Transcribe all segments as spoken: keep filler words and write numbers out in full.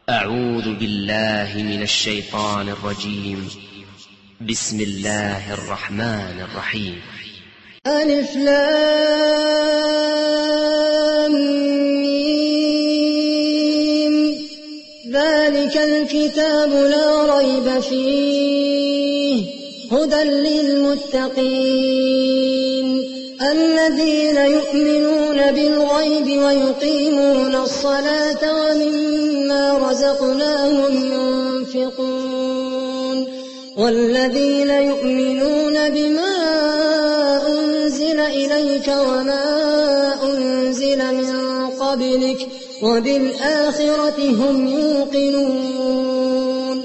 أعوذ بالله من الشيطان الرجيم. بسم الله الرحمن الرحيم. ألف لام ميم. ذلك الكتاب لا ريب فيه هدى للمتقين الذين يؤمنون بالغيب ويقيمون الصلاة ومما رزقناهم ينفقون والذين يؤمنون بما أنزل إليك وما أنزل من قبلك وبالآخرة هم يوقنون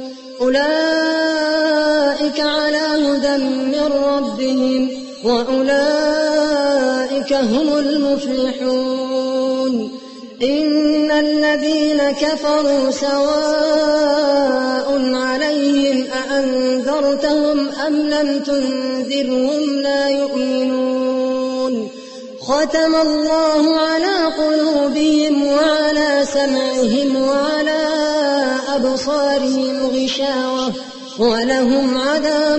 أولئك على هدى من ربهم وأولئك هم المفلحون. إن الذين كفروا سواء عليهم أأنذرتهم أم لم تنذرهم لا يؤمنون. ختم الله على قلوبهم وعلى سمعهم وعلى أبصارهم غشاوة ولهم عذاب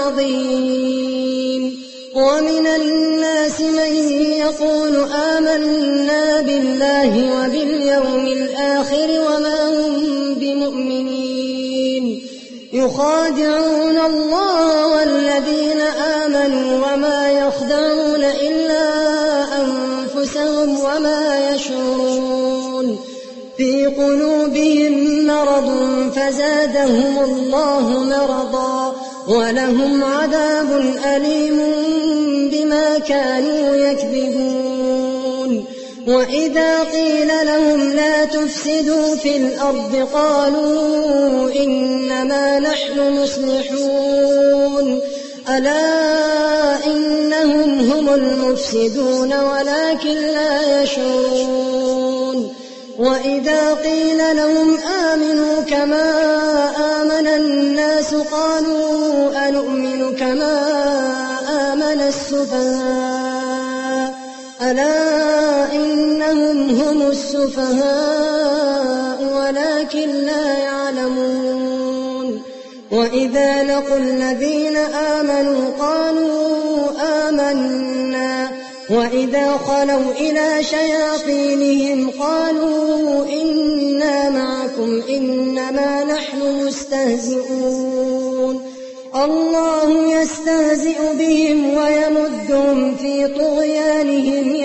عظيم. ومن الناس من يقول آمنا بالله وباليوم الآخر وما هم بمؤمنين يخادعون الله والذين آمنوا وما يخدعون إلا أنفسهم وما يشعرون. في قلوبهم مرض فزادهم الله مرضا ولهم عذاب أليم بما كانوا يكذبون. وإذا قيل لهم لا تفسدوا في الأرض قالوا إنما نحن مصلحون ألا إنهم هم المفسدون ولكن لا يشعرون. وإذا قيل لهم آمنوا كما آمن الناس قالوا أنؤمن كما آمن السفهاء ألا إنهم هم السفهاء ولكن لا يعلمون. وإذا لقوا الذين آمنوا قالوا آمنا وإذا خلوا إلى شياطينهم قالوا إنا معكم إنما نحن مستهزئون. الله يستهزئ بهم ويمدهم في طغيانهم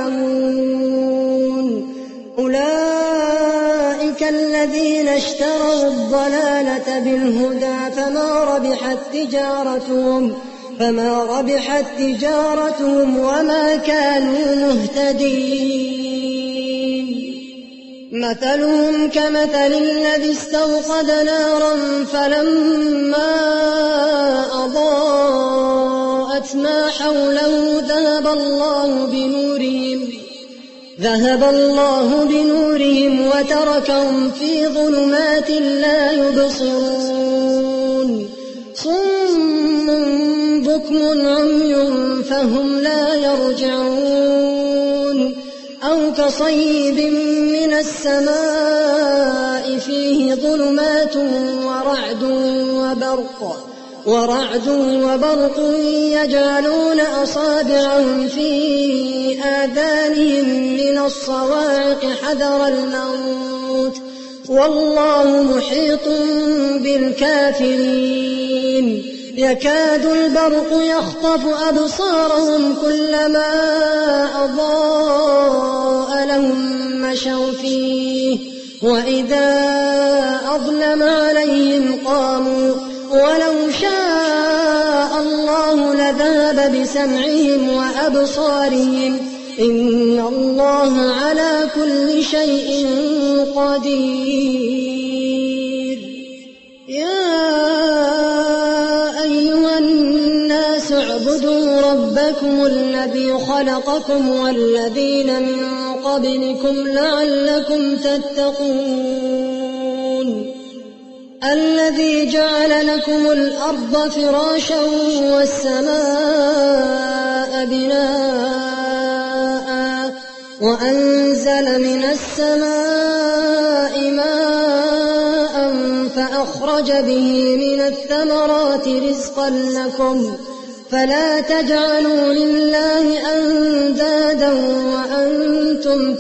يعمهون. أولئك الذين اشتروا الضلالة بالهدى فما ربحت تجارتهم فما ربحت تجارتهم وما كانوا مهتدين. مثلهم كمثل الذي استوقد نارا فلما أضاءت ما حوله ذهب الله بنورهم ذهب الله بنورهم وتركهم في ظلمات لا يبصرون. صم بكم عمي فهم لا يرجعون. أو كصيب من السماء فيه ظلمات ورعد وبرق ورعد وبرق يجعلون أصابعهم في آذانهم من الصواعق حذر الموت والله محيط بالكافرين. يكاد البرق يخطف أبصارهم كلما أضاء لهم مشوا فيه وإذا أظلم عليهم قاموا ولو شاء الله لذهب بسمعهم وأبصارهم إن الله على كل شيء قدير. يا أيها الناس اعبدوا ربكم الذي خلقكم والذين من قبلكم لعلكم تتقون. الذي جعل لكم الأرض فراشا والسماء بناء وأنزل من السماء ماء أخرج به من الثمرات رزقا لكم فلا تجعلوا لله أندادا وأنتم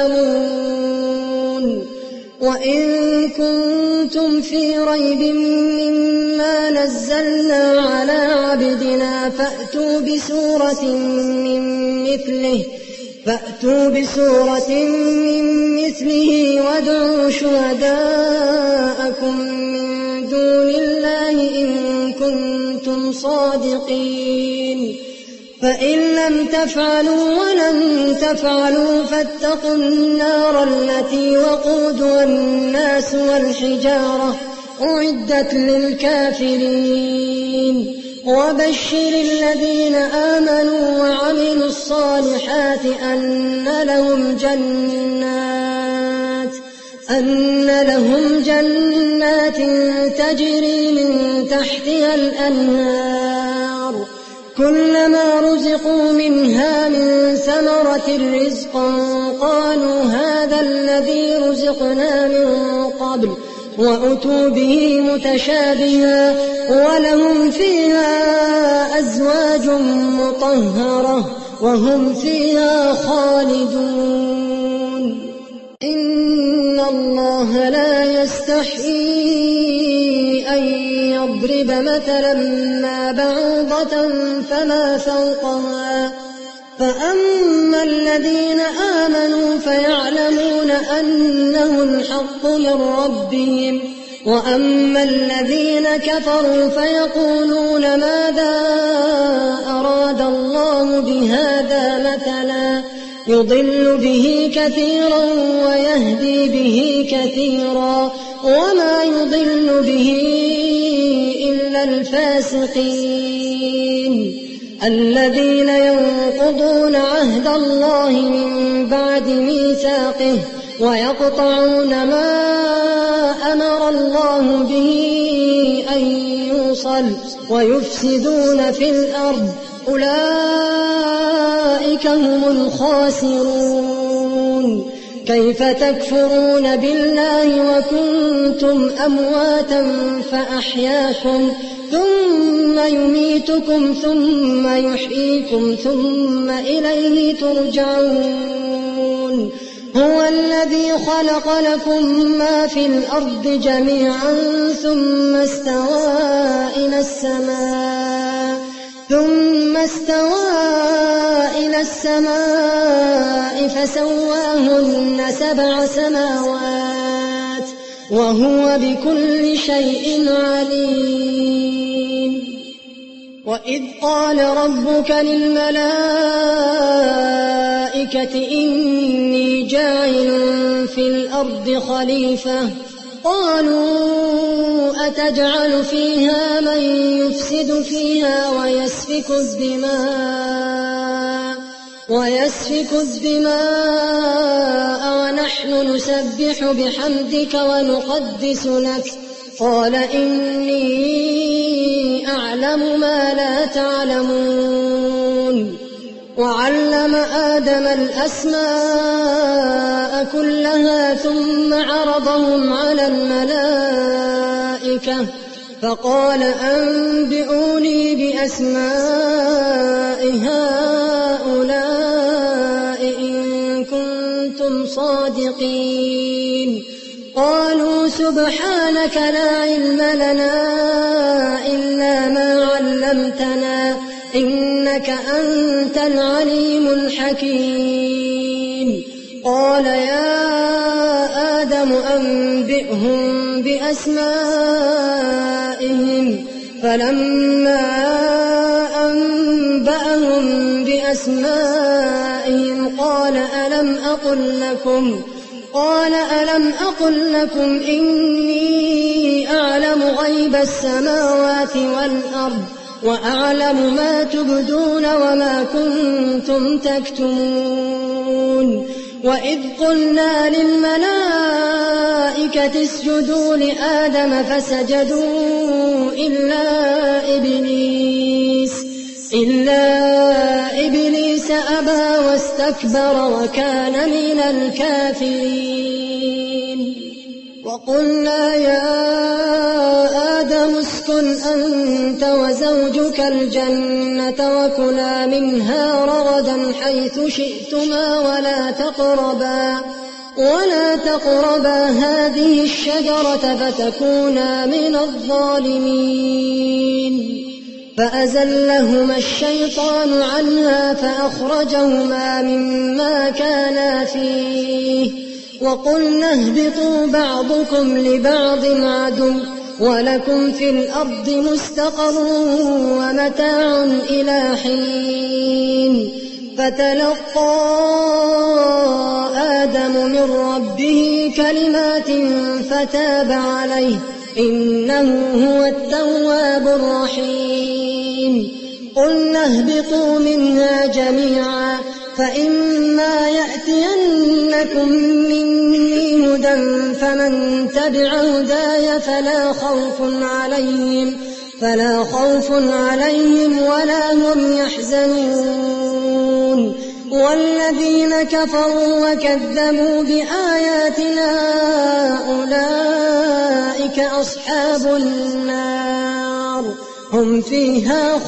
تعلمون وإن كنتم في ريب مما نزلنا على عبدنا فأتوا بسورة من مثله فأتوا بسورة من مثله وادعوا شهداءكم من دون الله إن كنتم صادقين فإن لم تفعلوا ولن تفعلوا فاتقوا النار التي وقودها الناس والحجارة أعدت للكافرين وبشر الذين آمنوا وعملوا الصالحات أن لهم جنات أن لهم جنات تجري من تحتها الأنهار كلما رزقوا منها من ثمرة رزقا قالوا هذا الذي رزقنا من قبل وأتوا به متشابها ولهم فيها أزواج مطهرة وهم فيها خالدون إن الله لا يستحيي أن يضرب مثلا ما بعوضة فما فوقها فأما الذين آمنوا فيعلمون أنه الحق من ربهم وأما الذين كفروا فيقولون ماذا أراد الله بهذا مثلا يضل به كثيرا ويهدي به كثيرا وما يضل به إلا الفاسقين الذين ينقضون عهد الله من بعد ميثاقه ويقطعون ما أمر الله به أن يوصل ويفسدون في الأرض أولئك هم الخاسرون كيف تكفرون بالله وكنتم أمواتا فأحياكم ثم يميتكم ثم يحييكم ثم إليه ترجعون هو الذي خلق لكم ما في الأرض جميعا ثم استوى إلى السماء ثم استوى إلى السماء فسواهن سبع سماوات وهو بكل شيء عليم وإذ قال ربك للملائكة إني جاعل في الأرض خليفة قالوا أتجعل فيها من يفسد فيها ويسفك الدماء ويسفك الدماء ونحن نسبح بحمدك ونقدس لك قال إني أعلم ما لا تعلمون وعلم آدم الأسماء كلها ثم عرضهم على الملائكة فقال أنبئوني بأسماء هؤلاء إن كنتم صادقين قالوا سبحانك لا علم لنا إلا ما علمتنا إنك أنت العليم الحكيم قال يا آدم أنبئهم بأسمائهم فلما أنبأهم بأسمائهم قال ألم أقل لكم قال ألم أقل لكم إني أعلم غيب السماوات والأرض وأعلم ما تبدون وما كنتم تكتمون وإذ قلنا للملائكة اسجدوا لآدم فسجدوا إلا إبليس إلا إبليس أبى واستكبر وكان من الكافرين وقلنا يا أنت وزوجك الجنة وكلا منها رغدا حيث شئتما ولا تقربا ولا تقربا هذه الشجرة فتكونا من الظالمين. فأزلهما الشيطان عنها فأخرجهما مما كانا فيه وقلنا اهبطوا بعضكم لبعض عدو ولكم في الأرض مستقر ومتاع إلى حين. فتلقى آدم من ربه كلمات فتاب عليه إنه هو التواب الرحيم. قلنا اهبطوا منها جميعا فإما يأتينكم مني هدى فمن تبع هداي فلا خوف عليهم فلا خوف عليهم ولا هم يحزنون. والذين كفروا وكذبوا بآياتنا أولئك أصحاب النار هم فيها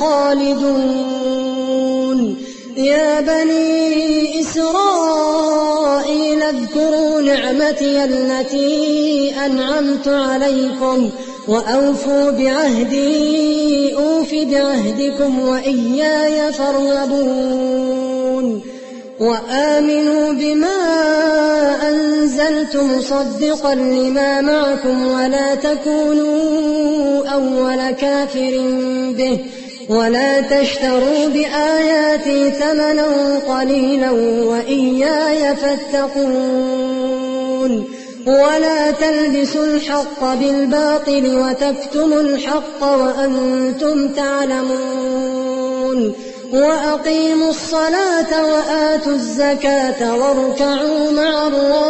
خالدون. يا بني إسرائيل اذكروا نعمتي التي أنعمت عليكم وأوفوا بعهدي أوف بعهدكم وإياي فارهبون. وآمنوا بما أنزلت مصدقا لما معكم ولا تكونوا أول كافر به ولا تشتروا بآياتي ثمنا قليلا وإياي فاتقون. ولا تلبسوا الحق بالباطل وتكتموا الحق وأنتم تعلمون. وأقيموا الصلاة وآتوا الزكاة واركعوا مع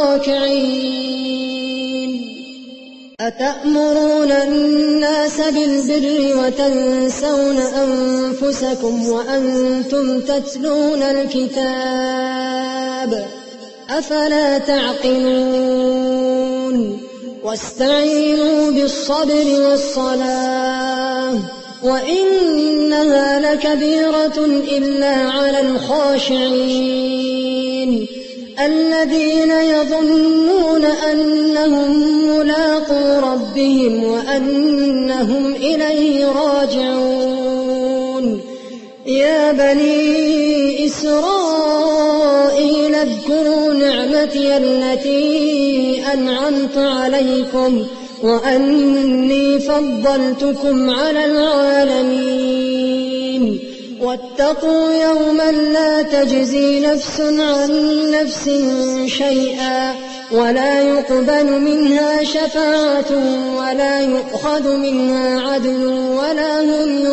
الراكعين. أتأمرون الناس بالبر وتنسون أنفسكم وأنتم تتلون الكتاب أفلا تعقلون. واستعينوا بالصبر والصلاة وإنها لكبيرة إلا على الخاشعين الذين يظنون أنهم ملاقو ربهم وأنهم إليه راجعون. يا بني إسرائيل اذكروا نعمتي التي أنعمت عليكم وأني فضلتكم على العالمين. واتقوا يوما لا تجزي نفس عن نفس شيئا ولا يقبل منها شفاعة ولا يؤخذ منها عدل ولا هم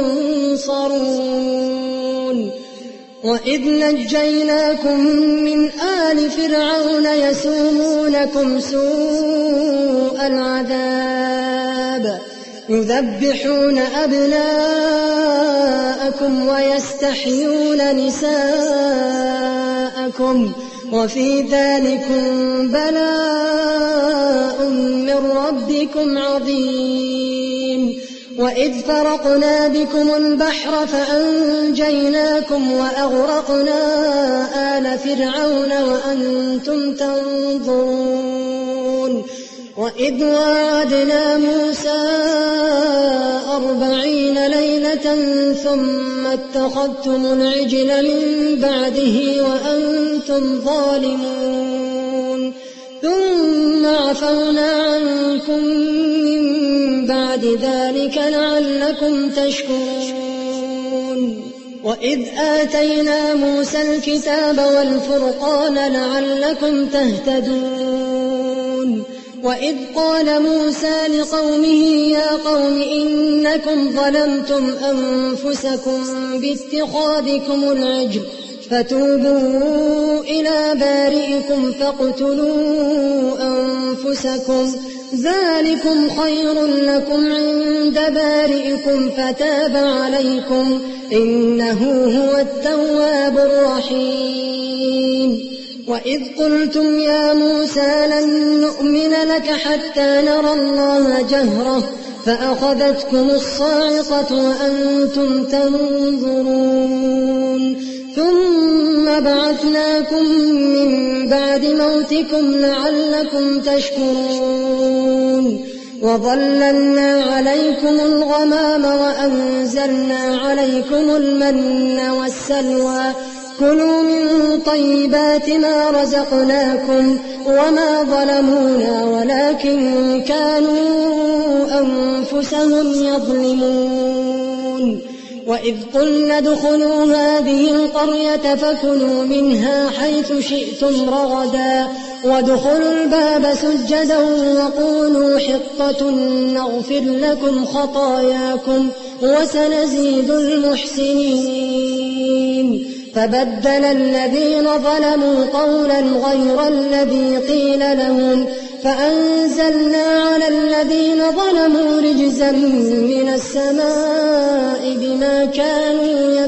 ينصرون. وإذ نجيناكم من آل فرعون يسومونكم سوء العذاب يذبحون أبناءكم ويستحيون نساءكم وفي ذلكم بلاء من ربكم عظيم. وإذ فرقنا بكم البحر فأنجيناكم وأغرقنا آل فرعون وأنتم تنظرون. وإذ واعدنا موسى أربعين ليلة ثم اتخذتم العجل من بعده وأنتم ظالمون ثم عفونا عنكم من بعد ذلك لعلكم تشكرون. وإذ آتينا موسى الكتاب والفرقان لعلكم تهتدون. وإذ قال موسى لقومه يا قوم إنكم ظلمتم أنفسكم باتخاذكم العجل فتوبوا إلى بارئكم فاقتلوا أنفسكم ذلكم خير لكم عند بارئكم فتاب عليكم إنه هو التواب الرحيم. وإذ قلتم يا موسى لن نؤمن لك حتى نرى الله جهرة فأخذتكم الصاعقة وأنتم تنظرون ثم بعثناكم من بعد موتكم لعلكم تشكرون وظللنا عليكم الغمام وأنزلنا عليكم المن والسلوى كلوا من طيبات ما رزقناكم وما ظلمونا ولكن كانوا أنفسهم يظلمون وإذ قلنا ادخلوا هذه القرية فكلوا منها حيث شئتم رغدا وادخلوا الباب سجدا وقولوا حطة نغفر لكم خطاياكم وسنزيد المحسنين فبدل الذين ظلموا قولا غير الذي قيل لهم فأنزلنا على الذين ظلموا رجزا من السماء بما كانوا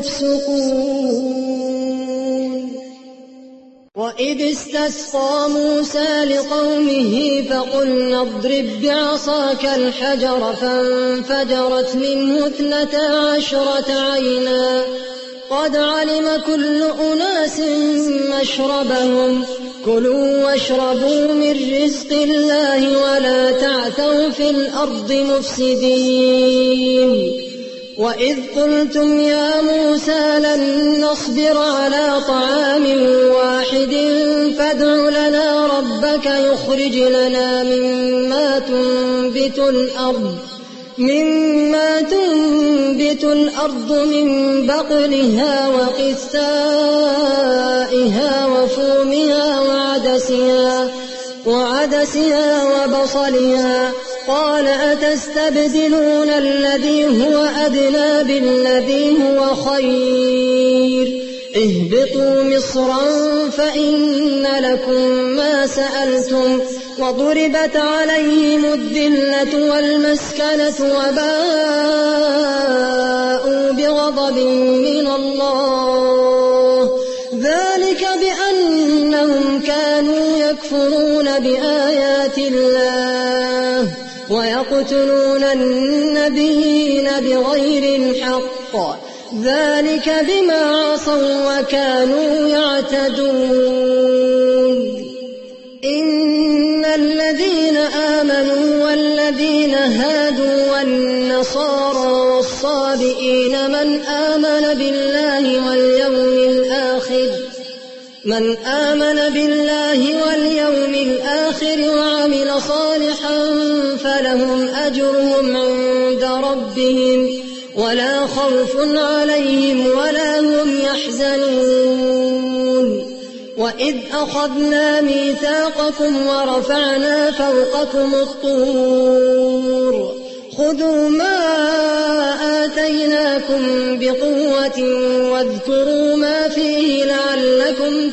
يفسقون وإذ استسقى موسى لقومه فقلنا اضرب بعصاك الحجر فانفجرت منه اثنتا عشرة عينا قد علم كل أناس مشربهم كلوا واشربوا من رزق الله ولا تعثوا في الأرض مفسدين وإذ قلتم يا موسى لن نصبر على طعام واحد فادع لنا ربك يخرج لنا مما تنبت الأرض مما تنبت الأرض من بقلها وقثائها وفومها وعدسها, وعدسها وبصلها قال أتستبدلون الذي هو أدنى بالذي هو خير اهبطوا مصرا فإن لكم ما سألتم وضربت عليهم الذلة والمسكنة وباءوا بغضب من الله ذلك بأنهم كانوا يكفرون بآيات الله ويقتلون النبيين بغير الحق ذلك بما عصوا وكانوا يعتدون إن الذين آمنوا والذين هادوا والنصارى والصابئين من آمن بالله واليوم الآخر من آمن بالله واليوم الآخر وعمل صالحا فلهم أجرهم عند ربهم ولا خوف عليهم ولا هم يحزنون وإذ أخذنا ميثاقكم ورفعنا فوقكم الطور خذوا ما آتيناكم بقوة واذكروا ما فيه لعلكم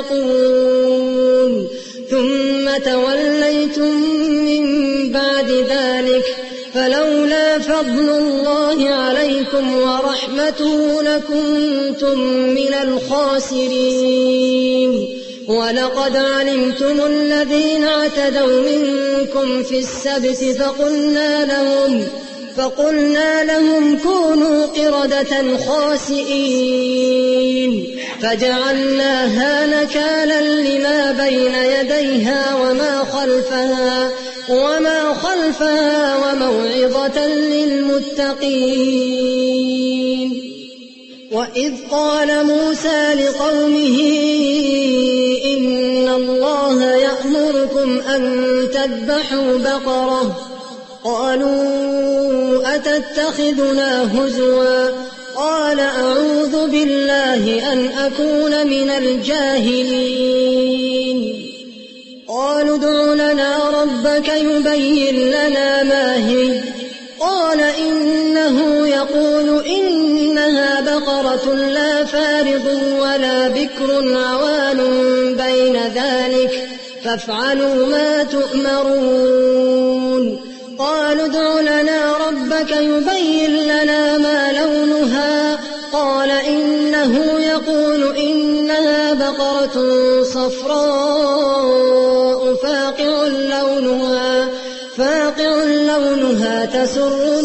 تتقون ثم توليتم من بعد ذلك فلولا فضل الله عليكم ورحمته لكنتم من الخاسرين ولقد علمتم الذين اعتدوا منكم في السبت فقلنا لهم فقلنا لهم كونوا قردة خاسئين فجعلناها نكالا لما بين يديها وما خلفها وما خلفها وموعظة للمتقين وإذ قال موسى لقومه إن الله يأمركم أن تذبحوا بقرة قالوا أتتخذنا هزوا قال أعوذ بالله أن أكون من الجاهلين قالوا ادع لنا ربك يبين لنا ما هي قال إنه يقول إنها بقرة لا فارض ولا بكر عوان بين ذلك فافعلوا ما تؤمرون قالوا ادع لنا ربك يبين لنا ما لونها قال إنه يقول إنها بقرة صفراء فاقع لونها فاقع لونها ألوانها تسر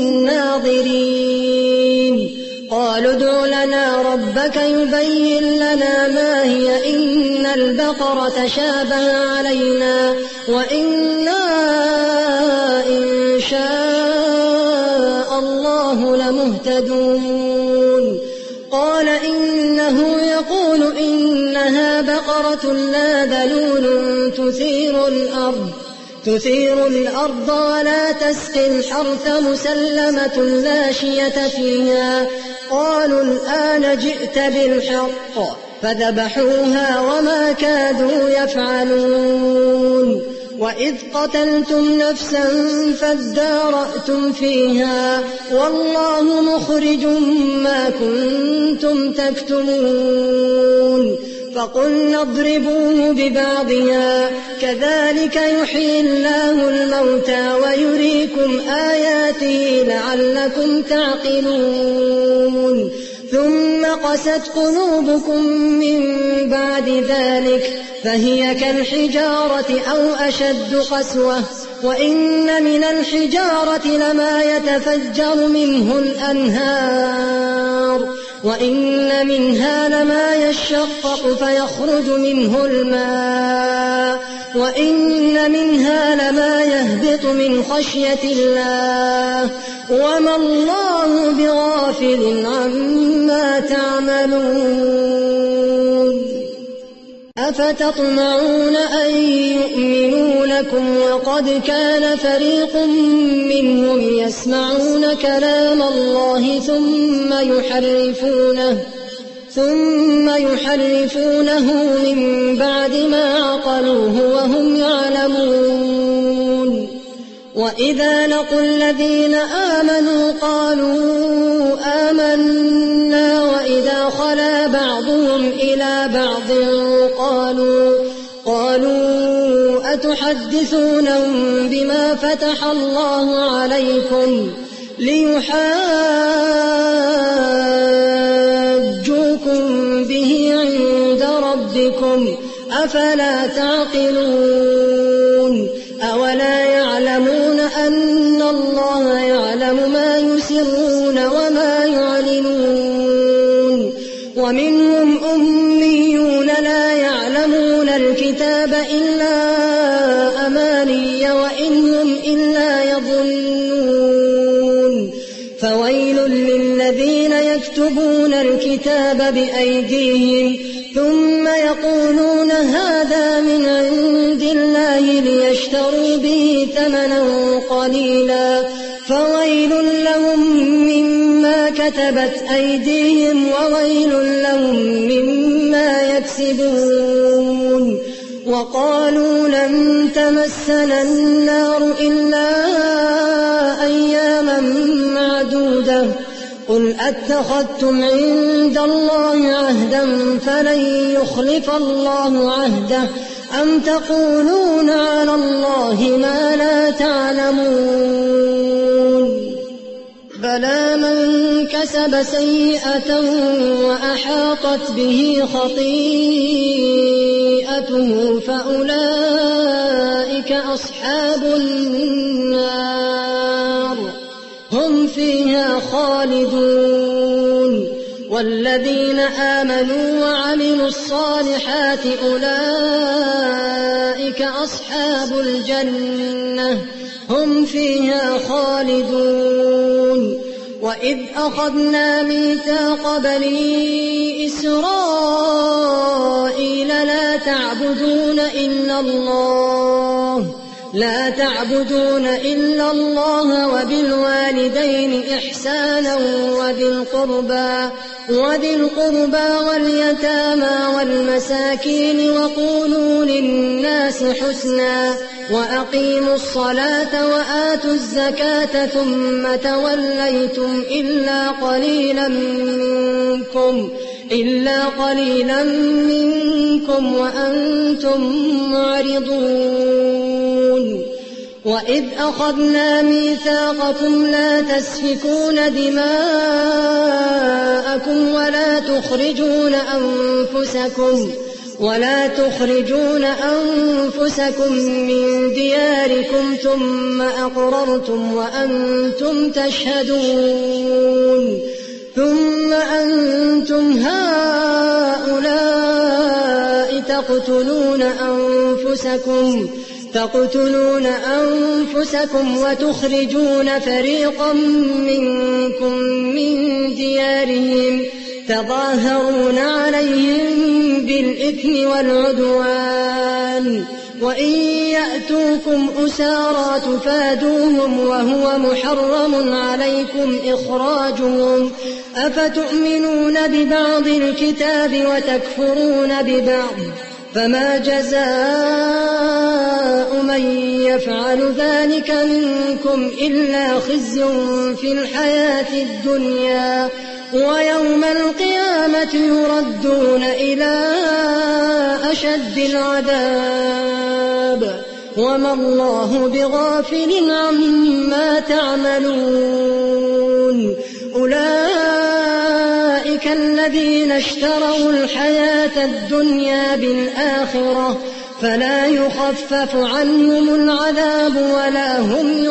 الناظرين قالوا ادع لنا ربك يبين لنا ما هي إن البقرة تشابه علينا وإنا إن شاء الله لمهتدون قال إنه يقول إنها بقرة لا ذلول تثير الأرض تثير الأرض ولا تسقي الحرث مسلمة لا شية فيها قالوا الآن جئت بالحق فذبحوها وما كادوا يفعلون وإذ قتلتم نفسا فادارأتم فيها والله مخرج ما كنتم تكتمون فقلنا اضربوه ببعضها كذلك يحيي الله الموتى ويريكم آياته لعلكم تعقلون ثم قست قلوبكم من بعد ذلك فهي كالحجارة أو أشد قسوة وإن من الحجارة لما يتفجر منه الأنهار وإن منها لما يشقق فيخرج منه الماء وإن منها لما يهبط من خشية الله وما الله بغافل عما تعملون أفتطمعون أن يؤمنوا لكم وقد كان فريق منهم يسمعون كلام الله ثم يحرفونه ثم يحرفونه من بعد ما عقلوه وهم يعلمون وإذا لقوا الذين آمنوا قالوا آمنا وإذا خلا بعضهم إلى بعض قالوا قالوا أتحدثونهم بما فتح الله عليكم ليحاجوكم به عند ربكم أفلا تعقلون أولا يعلمون أن الله يعلم ما يسرون وما يعلنون ومنهم أميون لا يعلمون الكتاب إلا أماني وإن هم إلا يظنون فويل للذين يكتبون الكتاب بأيديهم ثم يقولون هذا من عند الله ليشتروا به ثمنا قليلا فويل لهم مما كتبت أيديهم وويل لهم مما يكسبون وقالوا لن تمسنا النار إلا أياما معدودة قل أتخذتم عند الله عهدا فلن يخلف الله عهده أم تقولون على الله ما لا تعلمون بلى من كسب سيئة وأحاطت به خطيئته فأولئك أصحاب النار هم فيها خالدون والذين آمنوا وعملوا الصالحات أولئك أصحاب الجنة هم فيها خالدون وإذ أخذنا ميثاق بني إسرائيل لا تعبدون إلا الله لا تعبدون إلا الله وبالوالدين إحسانا وذي القربى وذي القربى واليتامى والمساكين وقولوا للناس حسنا وأقيموا الصلاة وآتوا الزكاة ثم توليتم إلا قليلا منكم إلا قليلا منكم وأنتم معرضون وإذ أخذنا ميثاقكم لا تسفكون دماءكم ولا تخرجون أنفسكم ولا تخرجون أنفسكم من دياركم ثم أقررتم وأنتم تشهدون ثم أنتم هؤلاء تقتلون أنفسكم تقتلون أنفسكم وتخرجون فريقا منكم من ديارهم تظاهرون عليهم بالإثم والعدوان وإن يأتوكم أسارى تفادوهم وهو محرم عليكم إخراجهم أفتؤمنون ببعض الكتاب وتكفرون ببعض فما جزاء من يفعل ذلك منكم إلا خزي في الحياة الدنيا ويوم القيامة يردون إلى أشد العذاب وما الله بغافل عما تعملون أولئك الذين اشتروا الحياة الدنيا بالآخرة فلا يخفف عنهم العذاب ولا هم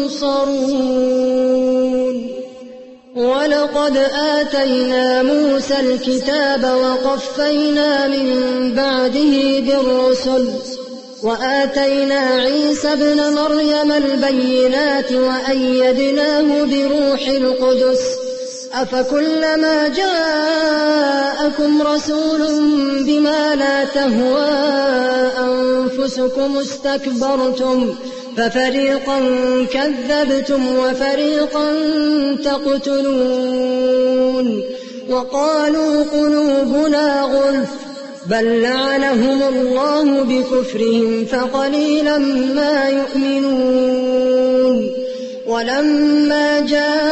ينصرون ولقد آتينا موسى الكتاب وقفينا من بعده بالرسل وآتينا عيسى ابن مريم البينات وأيدناه بروح القدس أفكلما جاءكم رسول بما لا تهوى أنفسكم استكبرتم ففريقا كذبتم وفريقا تقتلون وقالوا قلوبنا غلف بل لعنهم الله بكفرهم فقليلا ما يؤمنون ولما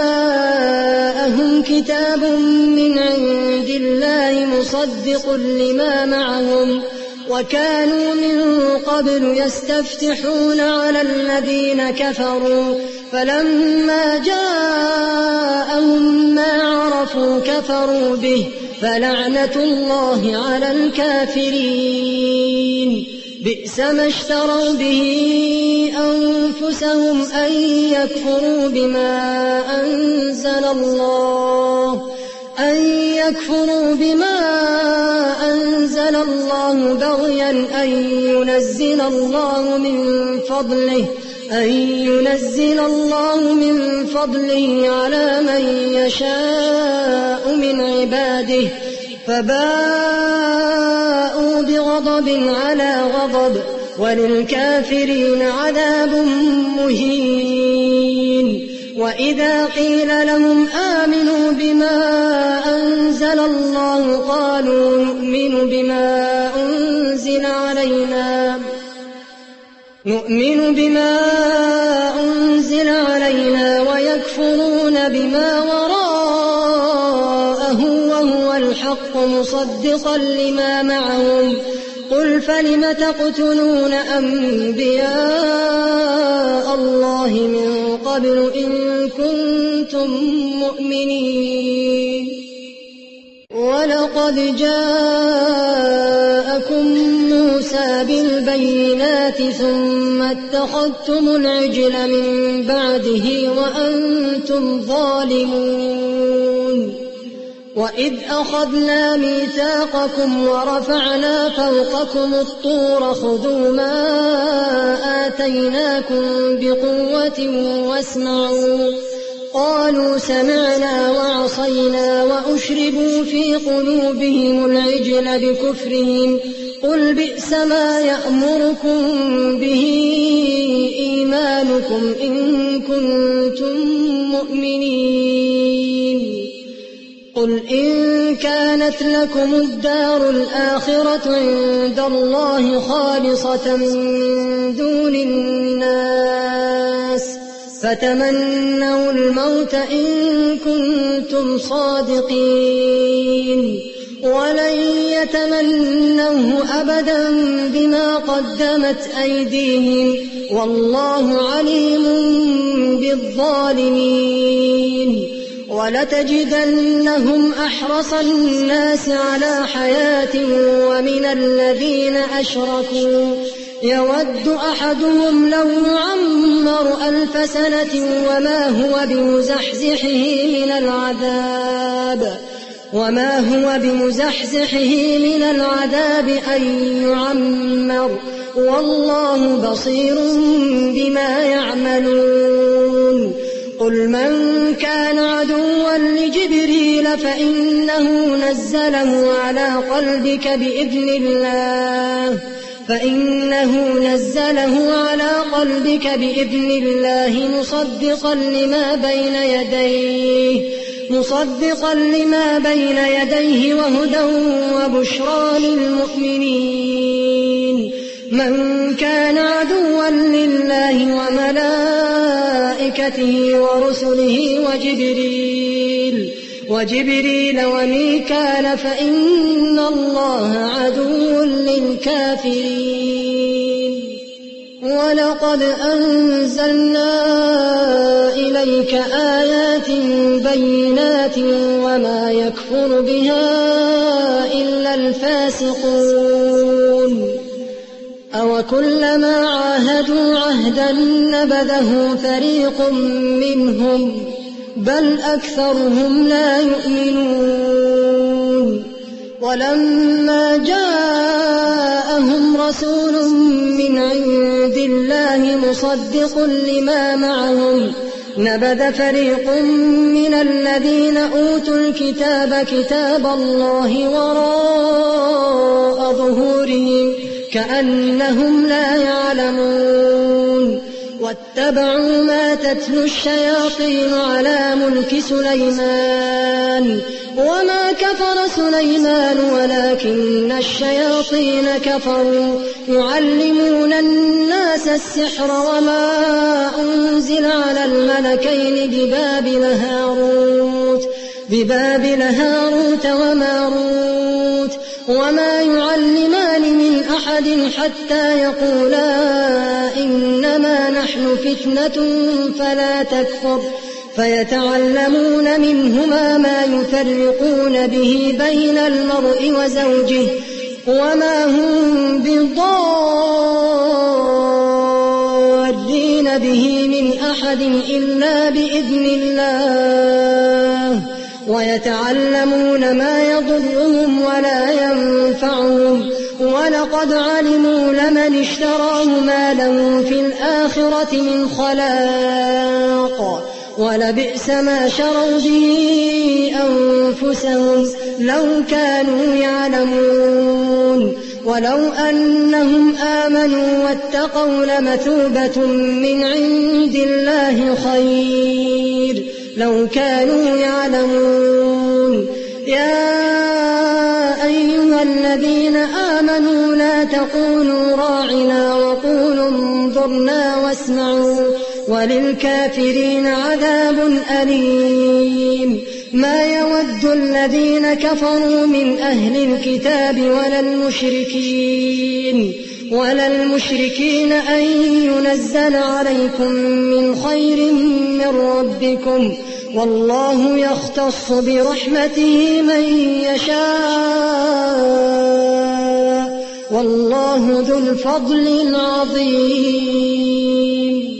جاءهم كتاب من عند الله مصدق لما معهم وكانوا من قبل يستفتحون على الذين كفروا فلما جاءهم ما عرفوا كفروا به فلعنة الله على الكافرين بئس ما اشتروا به أنفسهم أن يكفروا بما أنزل الله أن يكفروا بما أنزل الله بغيا أن ينزل الله من فضله أن ينزل الله من فضله على من يشاء من عباده فباءوا بغضب على غضب وللكافرين عذاب مهين وإذا قيل لهم آمنوا بما أنزل الله قالوا نؤمن بما أنزل علينا نؤمن بما أنزل علينا ويكفرون بما وراءه وهو الحق مصدقا لما معهم قل فلم تقتلون أنبياء الله من قبل إن كنتم مؤمنين ولقد جاءكم موسى بالبينات ثم اتخذتم العجل من بعده وأنتم ظالمون وإذ أخذنا ميثاقكم ورفعنا فوقكم الطور خذوا ما آتيناكم بقوة واسمعوا قالوا سمعنا وعصينا وأشربوا في قلوبهم العجل بكفرهم قل بئس ما يأمركم به إيمانكم إن كنتم مؤمنين قل إن كانت لكم الدار الآخرة عند الله خالصة من دون الناس فتمنوا الموت إن كنتم صادقين ولن يتمنوه أبدا بما قدمت أيديهم والله عليم بالظالمين وَلَتَجِدَنَّهُمْ أَحْرَصَ النَّاسِ عَلَىٰ حَيَاةٍ وَمِنَ الَّذِينَ أَشْرَكُوا يَوَدُّ أَحَدُهُمْ لَوْ يُعَمَّرُ أَلْفَ سَنَةٍ وَمَا هُوَ بِمُزَحْزِحِهِ مِنَ الْعَذَابِ وَمَا هُوَ بِمُزَحْزِحِهِ مِنَ الْعَذَابِ أَن يُعَمَّرَ ۗ وَاللَّهُ بَصِيرٌ بِمَا يَعْمَلُونَ قُلْ مَن كَانَ عَدُوًّا لِّجِبْرِيلَ فَإِنَّهُ نَزَّلَهُ عَلَىٰ قَلْبِكَ بِإِذْنِ اللَّهِ فإنه نزله على قلبك بإذن الله مصدقا لما بين يديه مصدقا لما بين يديه وهدى وبشرى للمؤمنين من كان عدوا لله وملائكته ورسله وجبريل وجبريل وميكال فإن الله عدو للكافرين ولقد أنزلنا إليك آيات بينات وما يكفر بها إلا الفاسقون أوكلما عاهدوا عهدا نبذه فريق منهم بل أكثرهم لا يؤمنون ولما جاءهم رسول من عند الله مصدق لما معهم نبذ فريق من الذين أوتوا الكتاب كتاب الله وراء ظهورهم كأنهم لا يعلمون واتبعوا ما تتلو الشياطين على ملك سليمان وما كفر سليمان ولكن الشياطين كفروا يعلمون الناس السحر وما أنزل على الملكين ببابل هاروت ببابل هاروت وماروت وما يعلمان من أحد حتى يقولا إنما نحن فتنة فلا تكفر فيتعلمون منهما ما يفرقون به بين المرء وزوجه وما هم بضارين به من أحد إلا بإذن الله ويتعلمون ما يضرهم ولا ينفعهم ولقد علموا لمن اشتراه ما له في الآخرة من خلاق ولبئس ما شروا به أنفسهم لو كانوا يعلمون ولو أنهم آمنوا واتقوا لمثوبة من عند الله خير لو كانوا يعلمون يا أيها الذين آمنوا لا تقولوا راعنا وقولوا انظرنا واسمعوا وللكافرين عذاب أليم ما يود الذين كفروا من أهل الكتاب ولا المشركين ولا المشركين أن ينزل عليكم من خير من ربكم والله يختص برحمته من يشاء والله ذو الفضل العظيم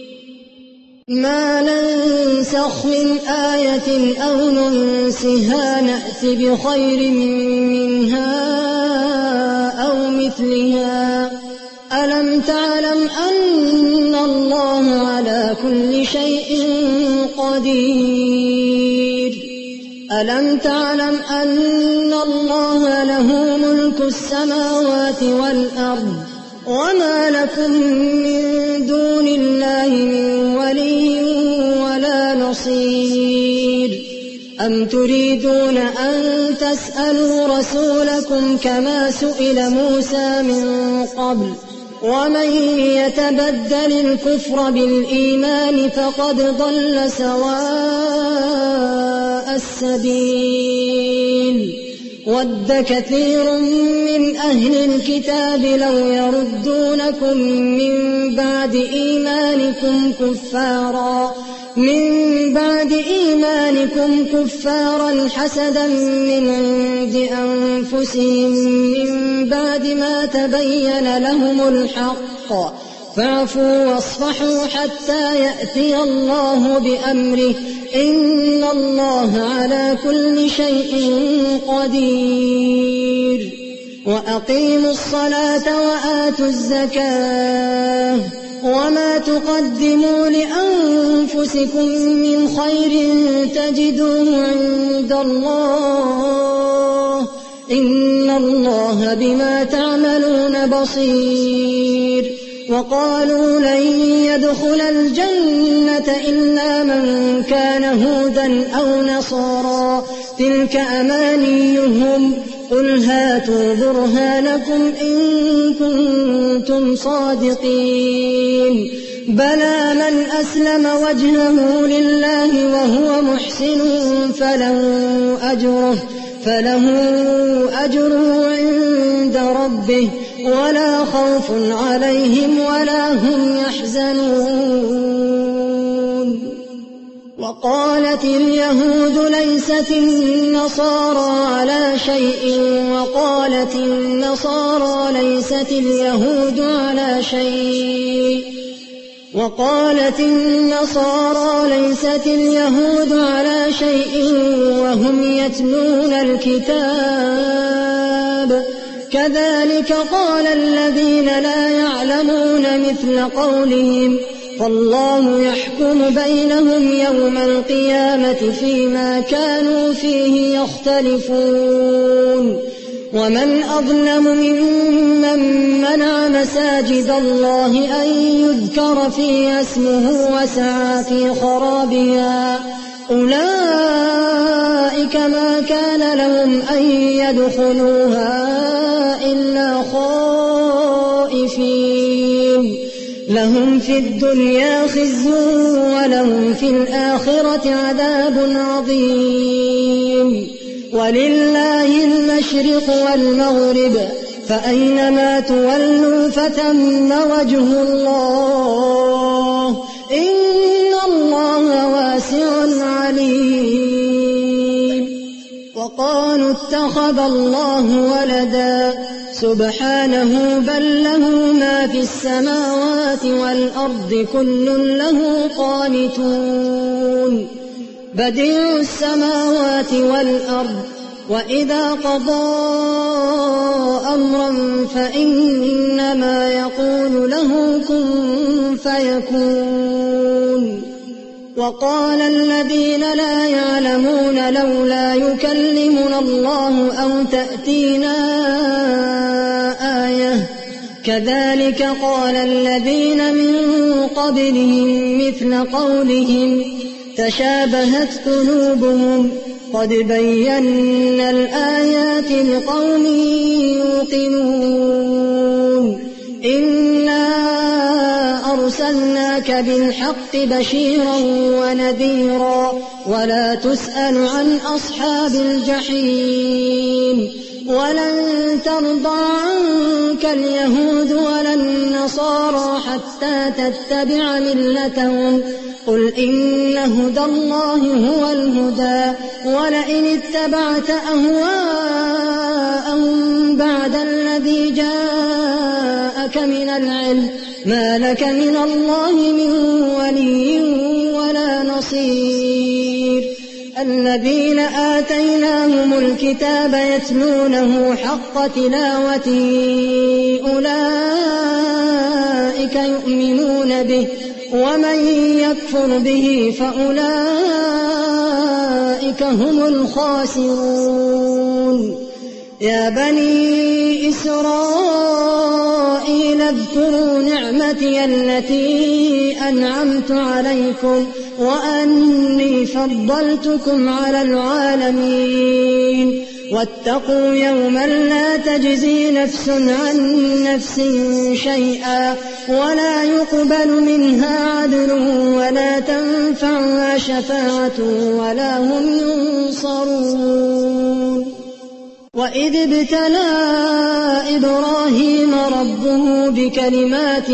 ما ننسخ من آية أو ننسها نأت بخير منها أو مثلها ألم تعلم أن الله على كل شيء قدير ألم تعلم أن الله له ملك السماوات والأرض وما لكم من دون الله من ولي ولا نصير أم تريدون أن تسألوا رسولكم كما سئل موسى من قبل ومن يتبدل الكفر بالإيمان فقد ضل سواء السبيل وَدَّ كَثِيرٌ مِّنْ أَهْلِ الْكِتَابِ لَوْ يَرُدُّونَكُم مِّن بَعْدِ إِيمَانِكُمْ كُفَّارًا من بعد إيمانكم كفارا حسدا من عند أنفسهم من بعد ما تبين لهم الحق فاعفوا واصفحوا حتى يأتي الله بأمره إن الله على كل شيء قدير وأقيموا الصلاة وآتوا الزكاة وما تقدموا لأنفسكم من خير تجدوه عند الله إن الله بما تعملون بصير وقالوا لن يدخل الجنة إلا من كان هودا أو نصارى تلك أمانيهم قل هاتوا برهانكم إن كنتم صادقين بلى من أسلم وجهه لله وهو محسن فله أجره فله أجره عند ربه ولا خوف عليهم ولا هم يحزنون وقالت اليهود ليست النصارى على شيء وقالت النصارى ليست اليهود على شيء وقالت النصارى ليست اليهود على شيء وهم يتلون الكتاب كذلك قال الذين لا يعلمون مثل قولهم فالله يحكم بينهم يوم القيامة فيما كانوا فيه يختلفون ومن أظلم ممن منع مساجد الله أن يذكر فيها اسمه وسعى في خرابها أولئك ما كان لهم أن يدخلوها إلا خائفين لهم في الدنيا خزي ولهم في الآخرة عذاب عظيم ولله المشرق والمغرب فأينما تولوا فثم وجه الله إن الله واسع عليم وقالوا اتخذ الله ولدا سبحانه بل له ما في السماوات والأرض كل له قانتون بديع السماوات والأرض وإذا قضى أمرا فإنما يقول له كن فيكون وقال الذين لا يعلمون لولا يكلمنا الله أو تأتينا آية كذلك قال الذين من قبلهم مثل قولهم تشابهت قلوبهم قد بينا الآيات لقوم يوقنون إنا أرسلناك بالحق بشيرا ونذيرا ولا تسأل عن أصحاب الجحيم ولن ترضى عنك اليهود ولا النصارى حتى تتبع ملتهم قل إن هدى الله هو الهدى ولئن اتبعت أهواءهم بعد الذي جاءك من العلم ما لك من الله من ولي ولا نصير الذين آتيناهم الكتاب يتلونه حق تلاوته أولئك يؤمنون به ومن يكفر به فأولئك هم الخاسرون يا بني إسرائيل اذكروا نعمتي التي أنعمت عليكم وأني فضلتكم على العالمين واتقوا يوما لا تجزي نفس عن نفس شيئا ولا يقبل منها عدل ولا تنفعها شفاعة ولا هم ينصرون وإذ ابتلى إبراهيم ربه بكلمات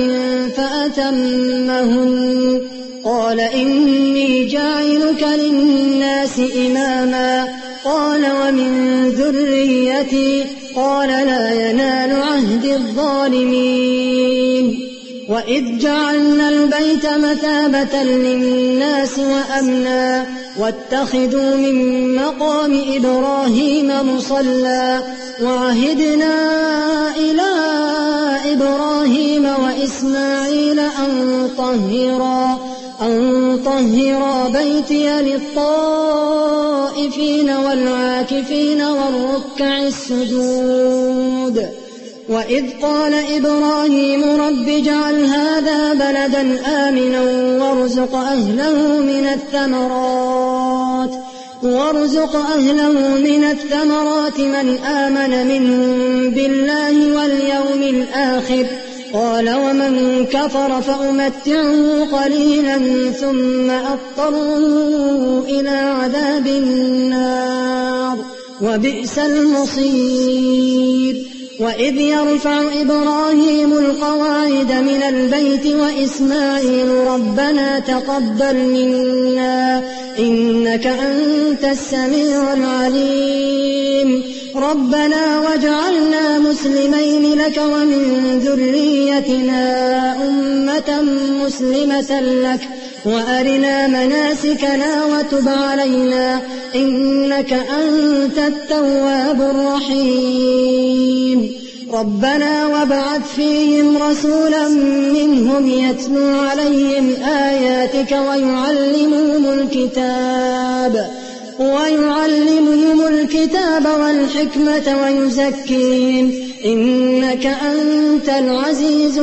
فأتمهن قال إني جاعلك للناس إماما قال ومن ذريتي قال لا ينال عهد الظالمين وإذ جعلنا البيت مثابة للناس وأمنا واتخذوا من مقام إبراهيم مصلى وعهدنا إلى إبراهيم وإسماعيل أن طهرا أن طهرا بيتي للطائفين والعاكفين والركع السجود وإذ قال إبراهيم رب اجعل هذا بلدا آمنا وارزق أهله من الثمرات وارزق أهله من الثمرات من آمن منهم بالله واليوم الآخر قال ومن كفر فأمتعه قليلا ثم أضطره إلى عذاب النار وبئس المصير وإذ يرفع إبراهيم القواعد من البيت وإسماعيل ربنا تقبل منا إنك أنت السميع العليم ربنا واجعلنا مسلمين لك ومن ذريتنا أمة مسلمة لك وأرنا مناسكنا وتب علينا إنك أنت التواب الرحيم ربنا وابعث فيهم رسولا منهم يتلو عليهم آياتك ويعلمهم الكتاب ويعلمهم الكتاب والحكمة ويزكيهم إنك أنت العزيز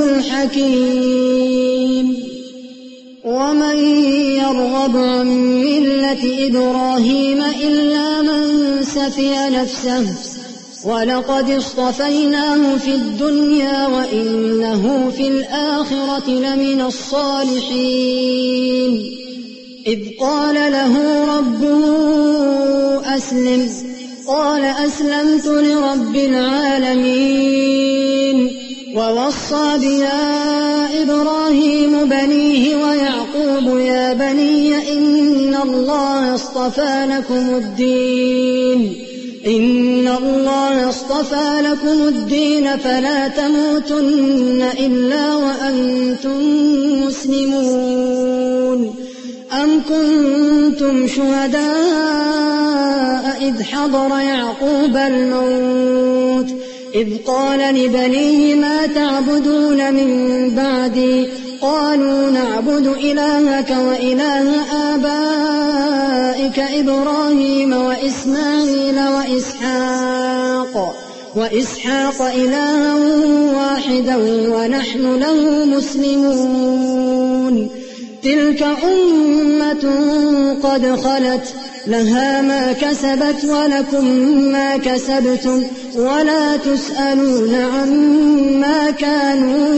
الحكيم ومن يرغب عن ملة إبراهيم إلا من سفي نفسه ولقد اصطفيناه في الدنيا وإنه في الآخرة لمن الصالحين إذ قال له ربه أسلم قال أسلمت لرب العالمين ووصى بها إبراهيم بنيه ويعقوب يا بني إن الله اصطفى لكم الدين إن الله اصطفى لكم الدين فلا تموتن إلا وأنتم مسلمون أم كنتم شهداء إذ حضر يعقوب الموت إذ قال لبنيه ما تعبدون من بعدي قالوا نعبد إلهك وإله آبائك إبراهيم وإسماعيل وإسحاق وإسحاق إلها واحدا ونحن له مسلمون تلك أمة قد خلت لها ما كسبت ولكم ما كسبتم ولا تسألون عما كانوا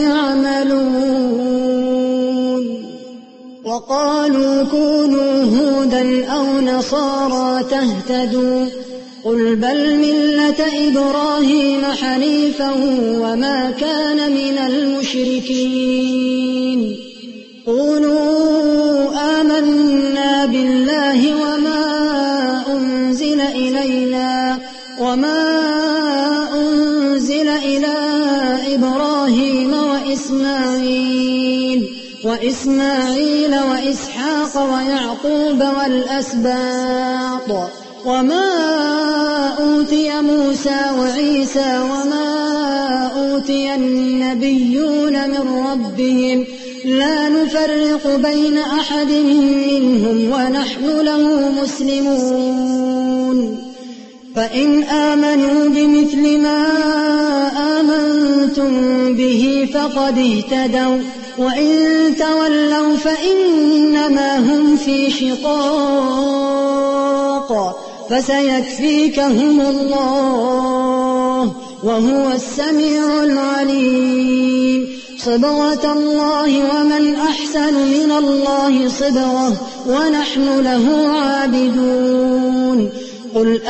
يعملون وقالوا كونوا هودا أو نصارى تهتدوا قل بل ملة إبراهيم حنيفا وما كان من المشركين قولوا آمنا بالله وما أنزل إلينا وما أنزل إلى إبراهيم وإسماعيل وإسماعيل وإسحاق ويعقوب والأسباط وما أوتي موسى وعيسى وما أوتي النبيون من ربهم لا نفرق بين أحد منهم ونحن له مسلمون فإن آمنوا بمثل ما آمنتم به فقد اهتدوا وإن تولوا فإنما هم في شقاق فسيكفيكهم الله وهو السميع العليم صبغة الله ومن أحسن من الله صبغة ونحن له عابدون قل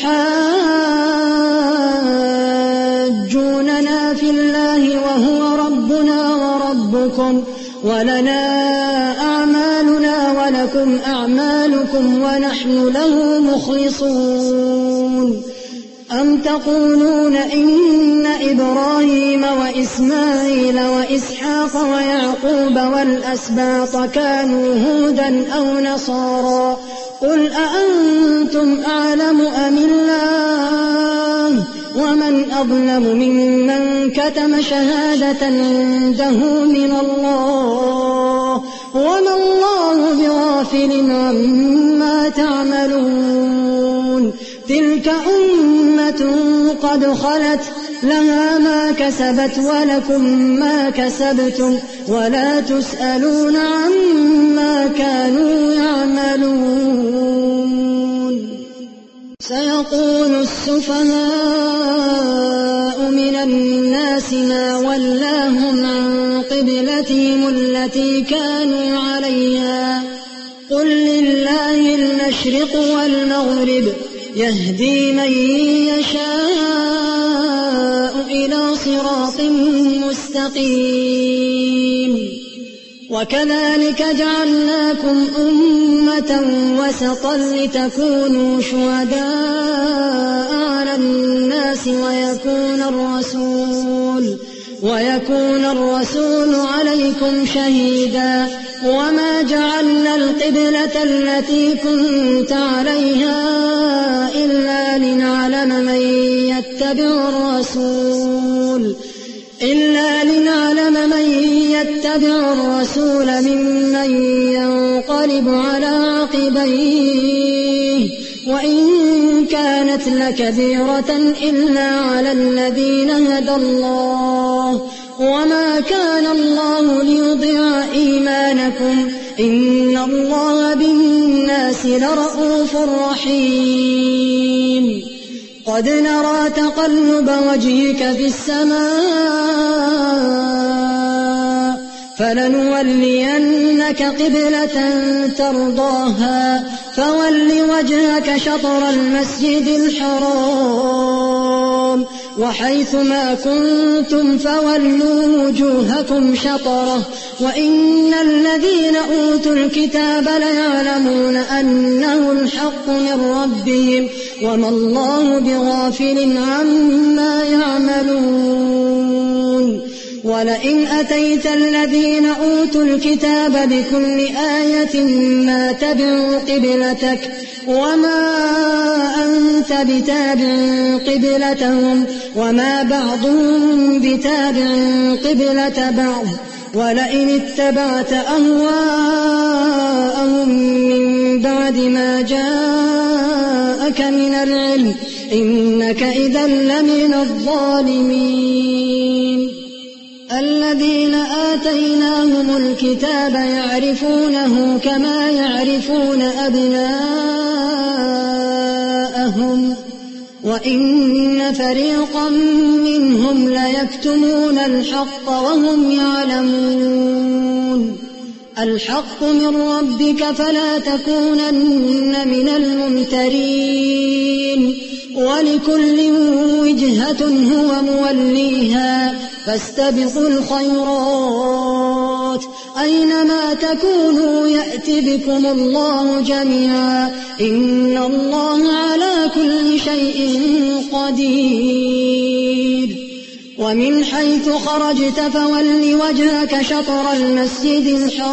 أتحاجوننا في الله وهو ربنا وربكم ولنا أعمالنا ولكم أعمالكم ونحن له مخلصون أم تقولون إن إبراهيم وإسماعيل وإسحاق ويعقوب والأسباط كانوا هودا أو نصارى قل أأنتم أعلم أم الله ومن أظلم ممن كتم شهادة عنده من الله وما الله بغافل عما تعملون تلك أمة قد خلت لها ما كسبت ولكم ما كسبتم ولا تسألون عما كانوا يعملون سيقول السفهاء من الناس ما ولاهم عن قبلتهم التي كانوا عليها قل لله المشرق والمغرب يهدي من يشاء إلى صراط مستقيم وكذلك جعلناكم أمة وسطا لتكونوا شهداء على الناس ويكون الرسول ويكون الرسول عليكم شهيدا وما جعلنا القبلة التي كنت عليها إلا لنعلم من يتبع الرسول إلا لنعلم من يتبع الرسول ممن ينقلب على عقبيه وإن كانت لكبيرة إلا على الذين هدى الله وما كان الله ليضيع إيمانكم إن الله بالناس لرءوف رحيم قد نرى تقلب وجهك في السماء فلنولينك قبلة ترضاها فول وجهك شطر المسجد الحرام وحيث ما كنتم فولوا وجوهكم شطره وإن الذين أوتوا الكتاب ليعلمون أنه الحق من ربهم وما الله بغافل عما يعملون ولئن أتيت الذين أوتوا الكتاب بكل آية ما تبعوا قبلتك وما أنت بتابع قبلتهم وما بعضهم بتابع قبلة بعض ولئن اتبعت أهواءهم من بعد ما جاءك من العلم إنك إذا لمن الظالمين الذين آتيناهم الكتاب يعرفونه كما يعرفون أبناءهم وإن فريقا منهم ليكتمون الحق وهم يعلمون الحق من ربك فلا تكونن من الممترين ولكل وجهة هو موليها فاستبقوا الخيرات أينما تكونوا يأت بكم الله جميعا إن الله على كل شيء قدير ومن حيث خرجت فول وجهك شطر المسجد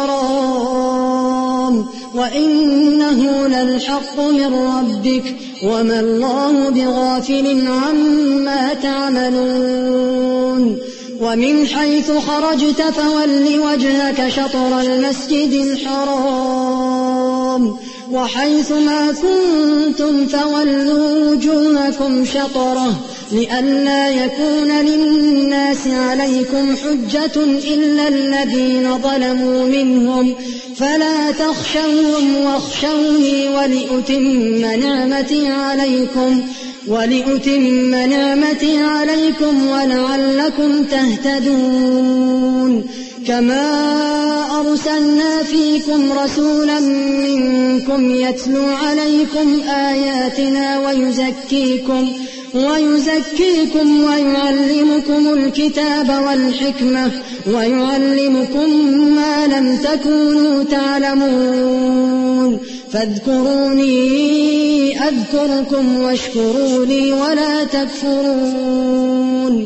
الحرام وإنه للحق من ربك وما الله بغافل عما تعملون ومن حيث خرجت فول وجهك شطر المسجد الحرام وحيث ما كنتم فولوا وجوهكم شطره لئلا يكون للناس عليكم حجة إلا الذين ظلموا منهم فلا تخشوهم واخشوني ولأتم نعمتي عليكم ولأتم نعمتي عليكم ولعلكم تهتدون كما أرسلنا فيكم رسولا منكم يتلو عليكم آياتنا ويزكيكم ويزكيكم ويعلمكم الكتاب والحكمة ويعلمكم ما لم تكونوا تعلمون فاذكروني أذكركم واشكروا لي ولا تكفرون.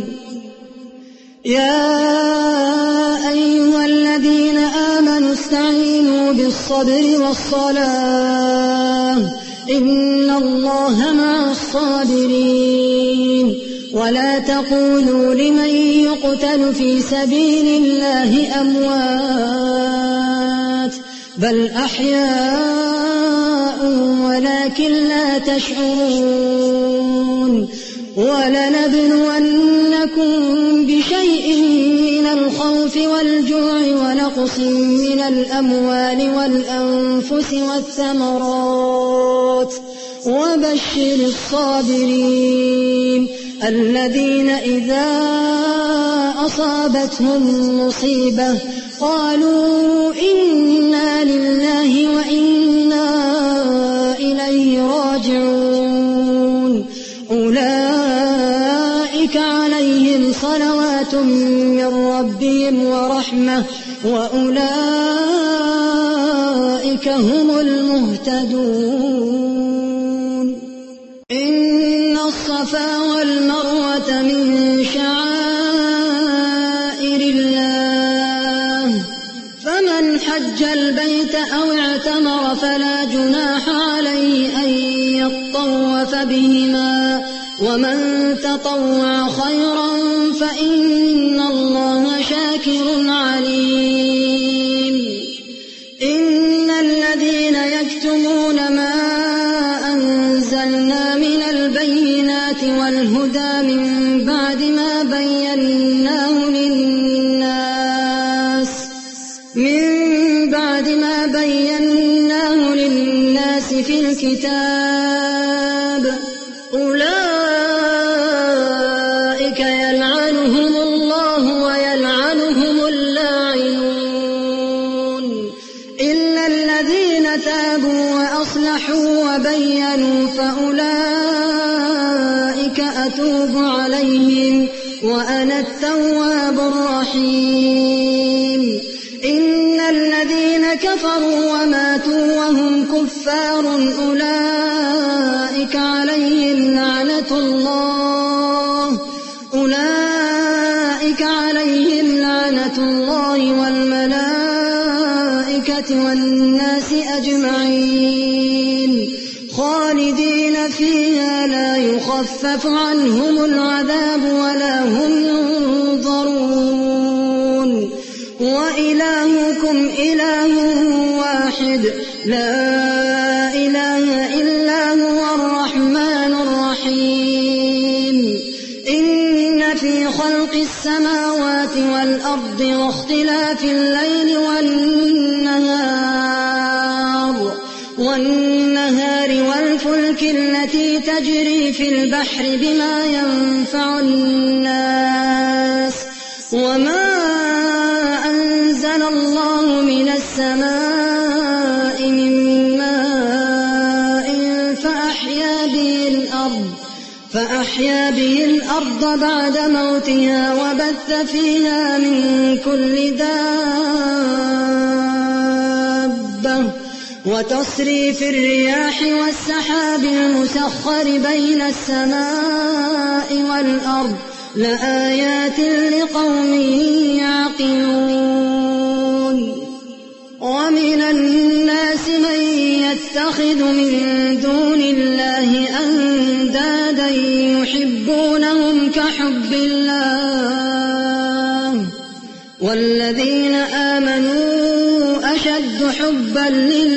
يا أيها الذين آمنوا استعينوا بالصبر والصلاة إن الله مع الصابرين. ولا تقولوا لمن يقتل في سبيل الله أموات بل أحياء ولكن لا تشعرون. ولنبلونكم بشيء من الخوف والجوع ونقص من الأموال والأنفس والثمرات وبشر الصابرين الذين إذا أصابتهم مصيبة قالوا إنا لله وإنا إليه راجعون أولئك عليهم صلوات من ربهم ورحمة وأولئك هم المهتدون. إن الصفا والمروة من شعائر الله فمن حج البيت أو اعتمر فلا جناح عليه أن يطوف بهما ومن تطوع خيرا فإن الله شاكر عليم. إن الذين يكتمون ما أنزلنا من البينات والهدى من بعد ما بيناه للناس من بعد ما بيناه للناس في الكتاب أولئك يلعنهم الله ويلعنهم اللاعنون إلا الذين تابوا وأصلحوا وبينوا فأولئك أتوب عليهم وأنا التواب الرحيم. إن الذين كفروا وماتوا وهم كفار أولئك عليهم لعنة الله أولئك عليهم لعنة الله والملائكة والناس أجمعين خالدين فيها لا يخفف عنهم العذاب ولا هم ينظرون. وإلهكم إله واحد لا إله إلا هو الرحمن الرحيم. إن في خلق السماوات والأرض واختلاف الليل والنهار والنهار والفلك التي تجري في البحر بما ينفع الناس وما أنزل الله من السماء من ماء فأحيا به الأرض فأحيا به الأرض بعد موتها وبث فيها من كل دابة وتصريف الرياح والسحاب المسخر بين السماء والأرض لآيات لقوم يعقلون. ومن الناس من يتخذ من دون الله أندادا يحبونهم كحب الله والذين آمنوا أشد حبا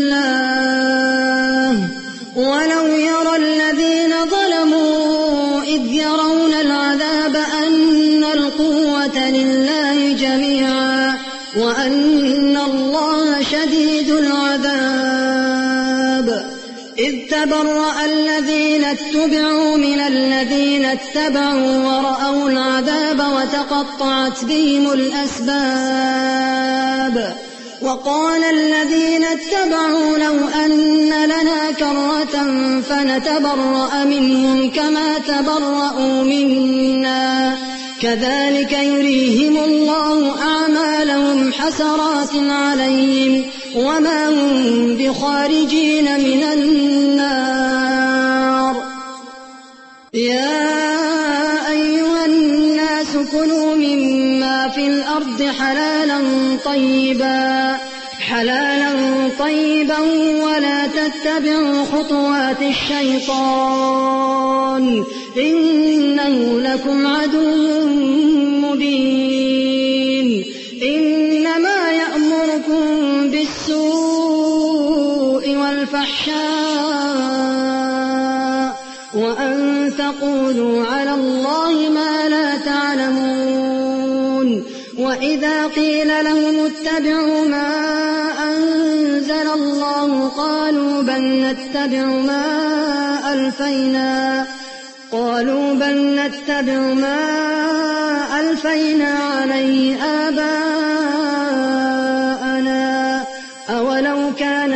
لله ولو يرى الذين ظلموا إذ يرون العذاب أن القوة لله جميعا وأن الله شديد العذاب. إذ تبرأ الذين اتبعوا من الذين اتبعوا ورأوا العذاب وتقطعت بهم الأسباب وقال الذين اتبعوا لو أن لنا كرة فنتبرأ منهم كما تبرأوا منا كذلك يريهم الله أعمالهم حسرات عليهم وما هم بخارجين من النار. يا أيها الناس كلوا مما في الأرض حلالا طيبا حلالا طيبا ولا تتبعوا خطوات الشيطان إنه لكم عدو مبين. إنما يأمركم بالسوء والفحشاء وأن تقولوا على الله ما لا تعلمون. وإذا قيل لهم اتبعوا ما أنزل الله قالوا بل نتبع ما ألفينا قالوا بل نتبع ما ألفينا عليه آباءنا أولو كان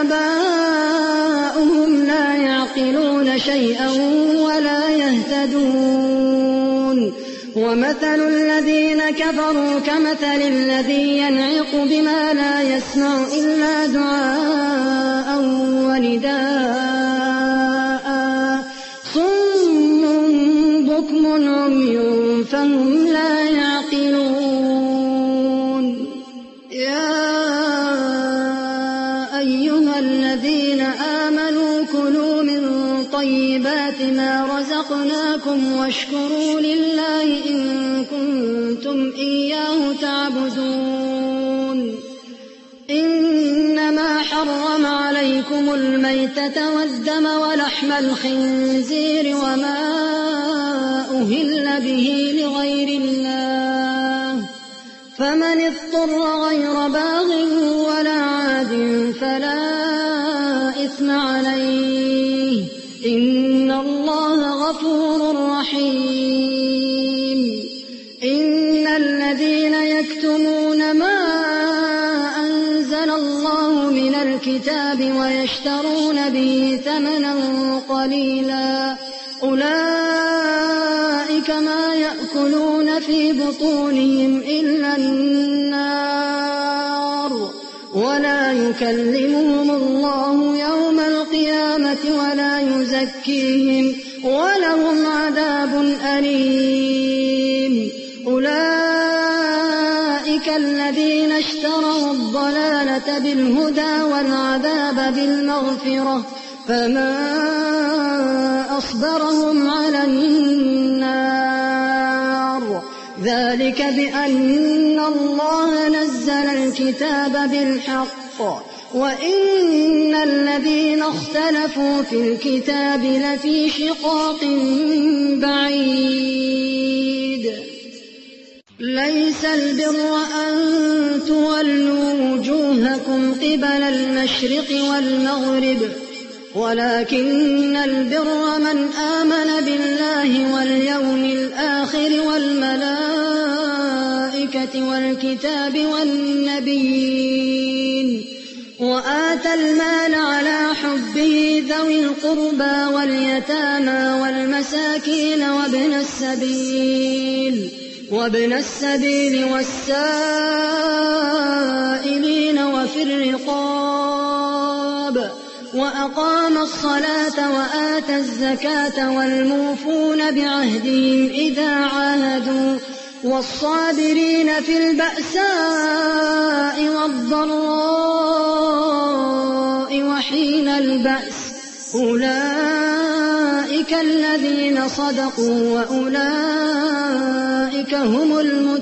آباؤهم لا يعقلون شيئا ولا يهتدون. ومثل الذين كفروا كمثل الذي ينعق بما لا يسمع إلا دعاء ونداء صم بكم عمي فهم لا يعقلون. يا أيها الذين آمنوا كلوا من طيبات ما رزقناكم واشكروا لله إن كنتم إياه تعبدون. إنما حرم عليكم الميتة والدم ولحم الخنزير وما أهل به لغير الله فمن اضطر غير باغ ولا عاد فلا إثم عليه إن الله غفور رحيم. إن الذين يكتمون ما أنزل الله من الكتاب ويشترون به ثمنا قليلا أولئك ما يأكلون في بطونهم إلا النار ولا يكلمهم الله يوم القيامة ولا يزكيهم ولهم عذاب أليم. أولئك الذين اشتروا الضلالة بالهدى والعذاب بالمغفرة فما أصبرهم على النار ذلك بأن الله نزل الكتاب بالحق وإن الذين اختلفوا في الكتاب لفي شقاق بعيد. ليس البر أن تولوا وجوهكم قبل المشرق والمغرب ولكن البر من آمن بالله واليوم الآخر والملائكة والكتاب والنبيين وآتى المال على حبه ذوي القربى واليتامى والمساكين وابن السبيل وابن السبيل والسائلين وفي الرقاب وأقام الصلاة وآتى الزكاة والموفون بعهدهم إذا عاهدوا والصابرين في البأساء والضراء وحين البأس أولئك الذين صدقوا وأولئك هم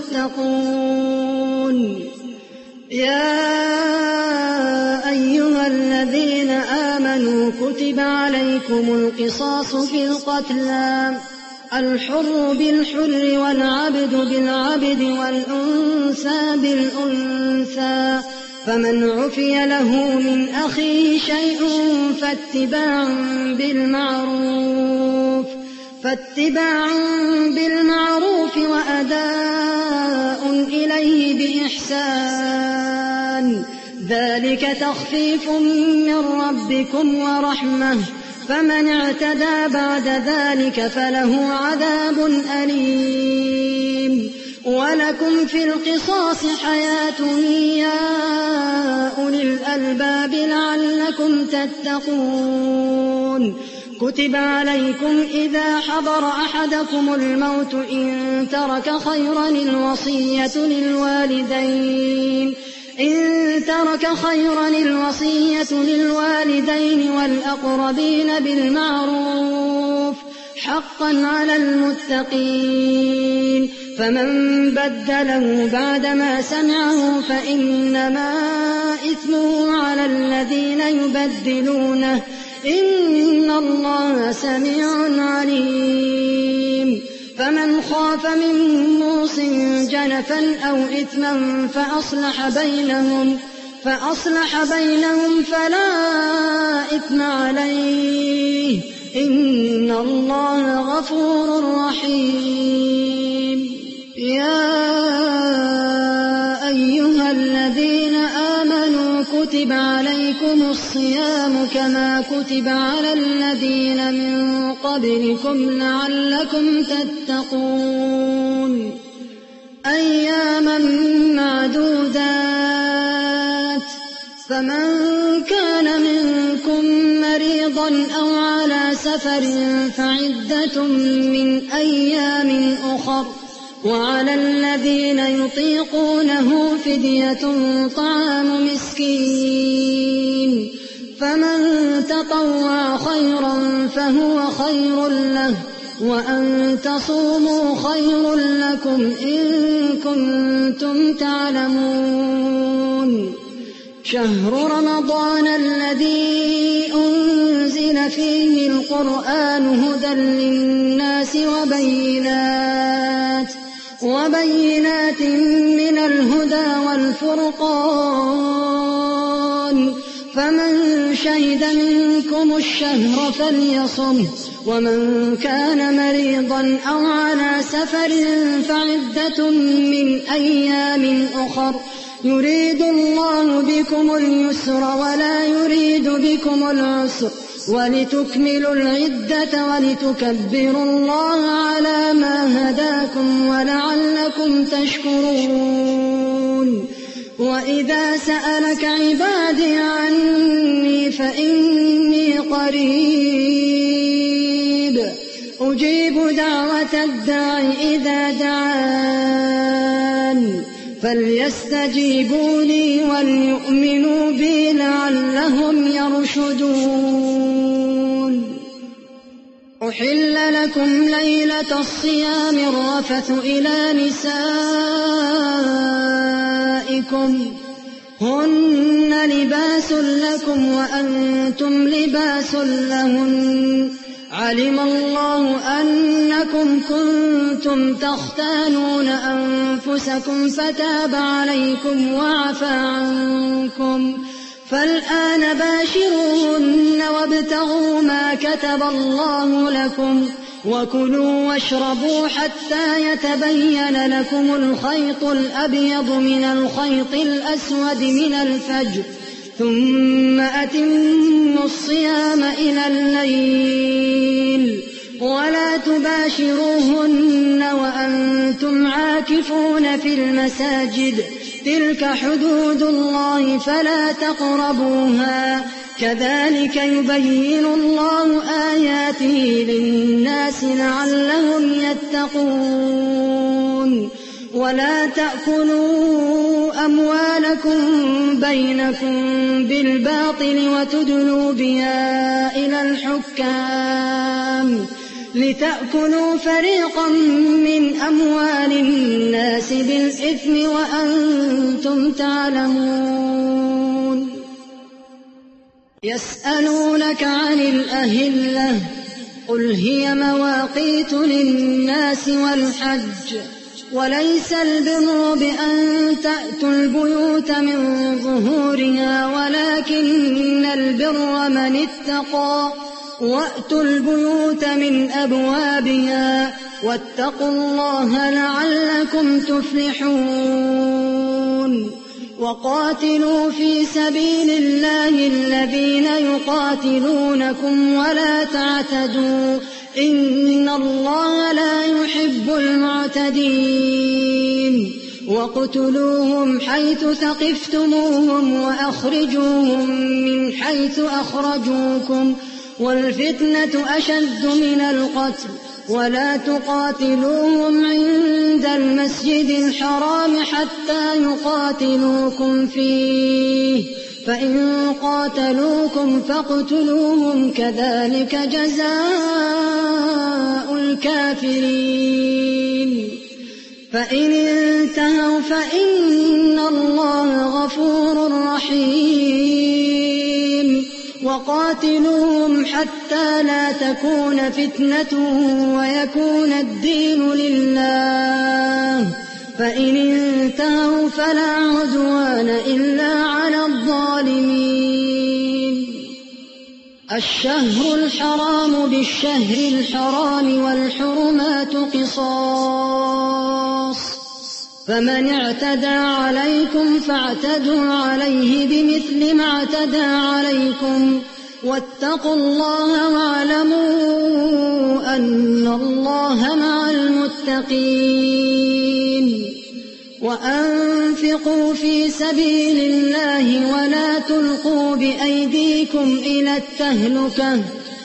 المتقون. يا أيها الذين آمنوا كتب عليكم القصاص في القتلى الحر بالحر والعبد بالعبد والأنثى بالأنثى فمن عفي له من أخيه شيء فاتباع بالمعروف فاتباع بالمعروف وأداء إليه بإحسان ذلك تخفيف من ربكم ورحمة فمن اعتدى بعد ذلك فله عذاب أليم ولكم في القصاص حياة يا أولي الألباب لعلكم تتقون كتب عليكم إذا حضر أحدكم الموت إن ترك خيرا الوصية للوالدين إن ترك خيرا الوصية للوالدين والأقربين بالمعروف حقا على المتقين فمن بدله بعدما سمعه فإنما إثمه على الذين يبدلونه إن الله سميع عليم فمن خاف من موص جنفا أو إثما فأصلح بينهم فأصلح بينهم فلا إثم عليه إن الله غفور رحيم يا أيها الذين آمنوا كتب عليكم الصيام كما كتب على الذين من قبلكم لعلكم تتقون أياما معدودات فمن كان منكم مريضا أو على سفر فعدة من أيام أخر وعلى الذين يطيقونه فدية طعام مسكين فمن تطوع خيرا فهو خير له وأن تصوموا خير لكم إن كنتم تعلمون شهر رمضان الذي أنزل فيه القرآن هدى للناس وبينات وبينات من الهدى والفرقان فمن شهد منكم الشهر فليصمه ومن كان مريضا أو على سفر فعدة من أيام أخر يريد الله بكم اليسر ولا يريد بكم العسر ولتكملوا العدة ولتكبروا الله على ما هداكم ولعلكم تشكرون وإذا سألك عبادي عني فإني قريب أجيب دعوة الداع إذا دعان فليستجيبوا لي وليؤمنوا بي لعلهم يرشدون أحل لكم ليلة الصيام الرفث إلى نسائكم هن لباس لكم وأنتم لباس لهن علم الله أنكم كنتم تختانون أنفسكم فتاب عليكم وعفى عنكم فالآن باشروهن وابتغوا ما كتب الله لكم وكلوا واشربوا حتى يتبين لكم الخيط الأبيض من الخيط الأسود من الفجر ثم أتموا الصيام إلى الليل ولا تباشروهن وأنتم عاكفون في المساجد تلك حدود الله فلا تقربوها كذلك يبين الله آياته للناس لعلهم يتقون ولا تأكلوا أموالكم بينكم بالباطل وتدلوا بها إلى الحكام لتأكلوا فريقا من أموال الناس بالإثم وأنتم تعلمون يسألونك عن الأهلة قل هي مواقيت للناس والحج وليس البر بأن تأتوا البيوت من ظهورها ولكن البر من اتقى وأتوا البيوت من أبوابها واتقوا الله لعلكم تفلحون وقاتلوا في سبيل الله الذين يقاتلونكم ولا تعتدوا إن الله لا يحب المعتدين وقتلوهم حيث ثقفتموهم وأخرجوهم من حيث أخرجوكم والفتنة أشد من القتل ولا تقاتلوهم عند المسجد الحرام حتى يقاتلوكم فيه فإن قاتلوكم فاقتلوهم كذلك جزاء الكافرين فإن انتهوا فإن الله غفور رحيم وقاتلوهم حتى لا تكون فتنة ويكون الدين لله فإن انتهوا فلا عدوان إلا على الظالمين الشهر الحرام بالشهر الحرام والحرمات قصاص فمن اعتدى عليكم فاعتدوا عليه بمثل ما اعتدى عليكم واتقوا الله واعلموا أن الله مع المتقين وأنفقوا في سبيل الله ولا تلقوا بأيديكم إلى التهلكة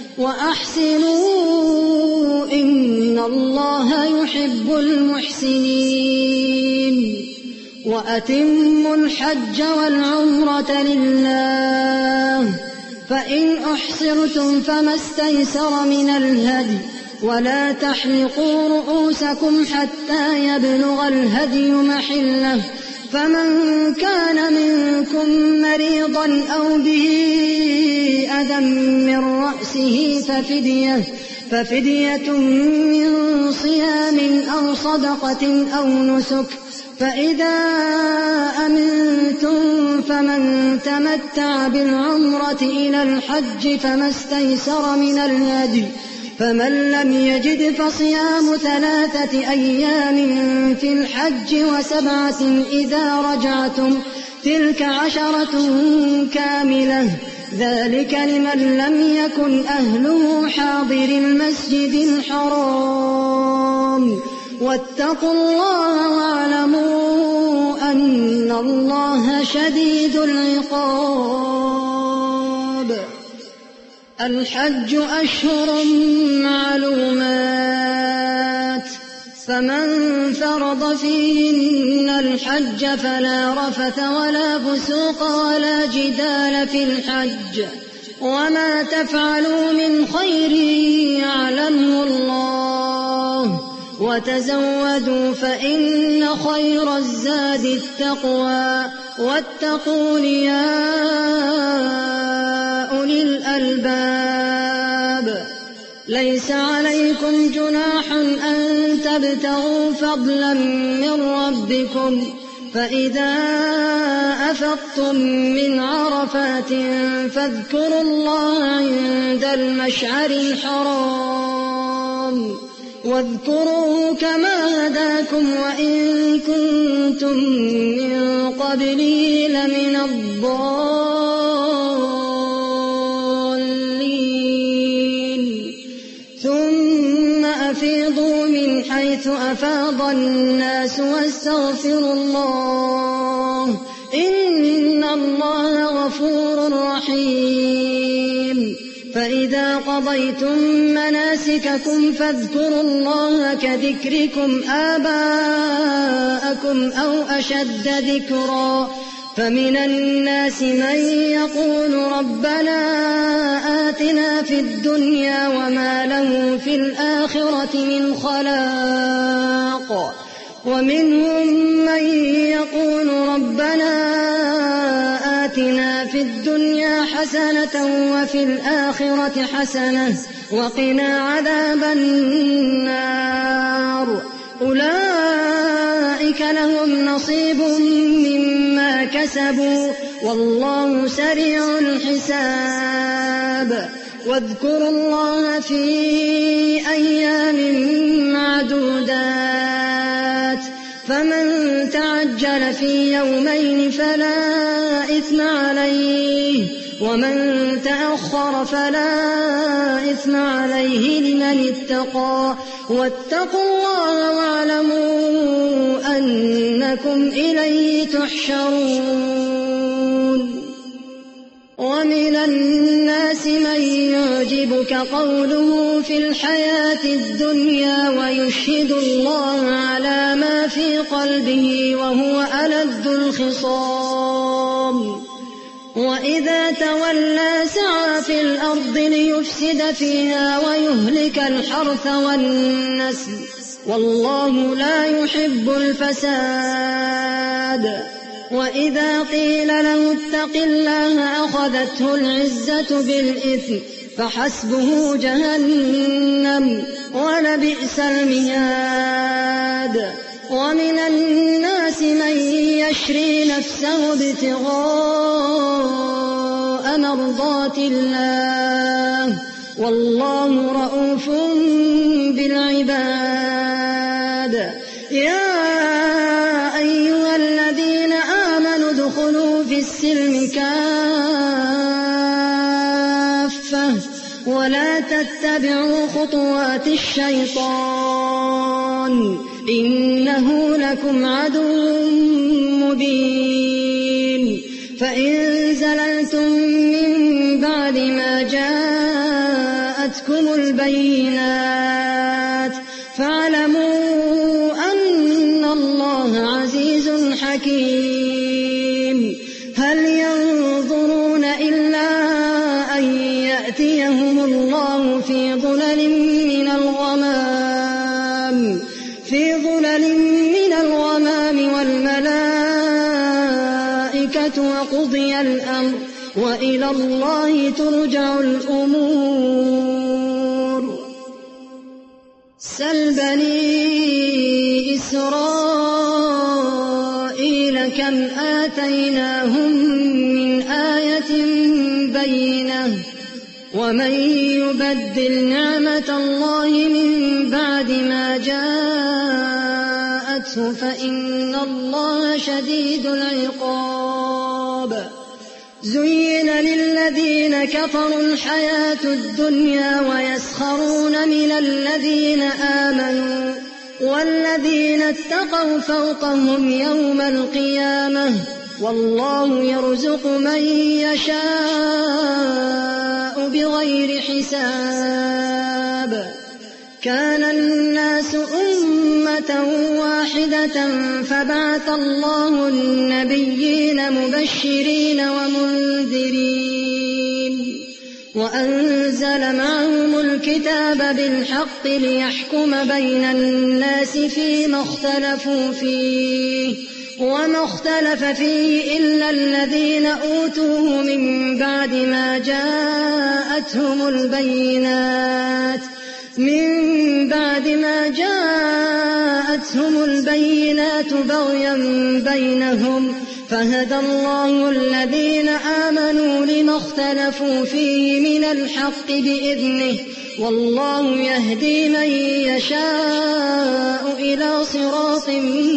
وأحسنوا إن الله يحب المحسنين وأتموا الحج والعمرة لله فإن أحصرتم فما استيسر من الهدي ولا تحلقوا رؤوسكم حتى يبلغ الهدي محله فمن كان منكم مريضا أو به أذى من رأسه ففدية, ففدية من صيام أو صدقة أو نسك فإذا أمنتم فمن تمتع بالعمرة إلى الحج فما استيسر من الهدي فمن لم يجد فصيام ثلاثة أيام في الحج وسبعة إذا رجعتم تلك عشرة كاملة ذلك لمن لم يكن أهله حاضر المسجد الحرام واتقوا الله واعلموا أن الله شديد العقاب الحج أشهر معلومات فمن فرض فيهن الحج فلا رفث ولا فسوق ولا جدال في الحج وما تفعلوا من خير يعلمه الله وتزودوا فإن خير الزاد التقوى واتقون يا أولي الألباب ليس عليكم جناح أن تبتغوا فضلا من ربكم فإذا أفضتم من عرفات فاذكروا الله عند المشعر الحرام واذكروه كما هداكم وإن كنتم من قبله لمن الضالين ثم أفيضوا من حيث أفاض الناس واستغفروا الله إن الله غفور رحيم فإذا قضيتم مناسككم فاذكروا الله كذكركم آباءكم أو أشد ذكرا فمن الناس من يقول ربنا آتنا في الدنيا وما له في الآخرة من خلاق ومنهم من يقول ربنا آتنا في الدنيا حسنة وفي الآخرة حسنة وقنا عذاب النار أولئك فأولئك لهم نصيب مما كسبوا والله سريع الحساب. واذكروا الله في أيام معدودات فمن تعجل في يومين فلا إثم عليه ومن تأخر فلا إثم عليه لمن اتقى واتقوا الله واعلموا أنكم إليه تحشرون. ومن الناس من يعجبك قوله في الحياة الدنيا ويشهد الله على ما في قلبه وهو ألد الخصام وإذا تولى سعى في الأرض ليفسد فيها ويهلك الحرث والنسل والله لا يحب الفساد. وإذا قيل له اتق الله أخذته العزة بالإثم فحسبه جهنم ولبئس المهاد. ومن الناس من يشري نفسه ابتغاء مرضات الله والله رءوف بالعباد. يا أيها الذين آمنوا ادخلوا في السلم كافة ولا تتبعوا خطوات الشيطان إنه لكم عدو مبين. فإن زللتم من بعد ما جاءتكم البينات فاعلموا أن الله عزيز حكيم. هل ينظرون إلا أن يأتيهم الله في ظلل من الغمام في ظلل من الغمام والملائكة وقضي الأمر وإلى الله ترجع الأمور. سل بني إسرائيل كم آتيناهم من آية بينة ومن يبدل نعمة الله من بعد ما جاءته فإن الله شديد العقاب. زين للذين كفروا الحياة الدنيا ويسخرون من الذين آمنوا والذين اتقوا فوقهم يوم القيامة والله يرزق من يشاء بغير حساب. كان الناس أمة واحدة فبعث الله النبيين مبشرين ومنذرين وأنزل معهم الكتاب بالحق ليحكم بين الناس فيما اختلفوا فيه وما اختلف فيه إلا الذين أوتوه من بعد ما جاءتهم البينات من بعد ما جاءتهم البينات بغيا بينهم فهدى الله الذين آمنوا لما اختلفوا فيه من الحق بإذنه والله يهدي من يشاء إلى صراط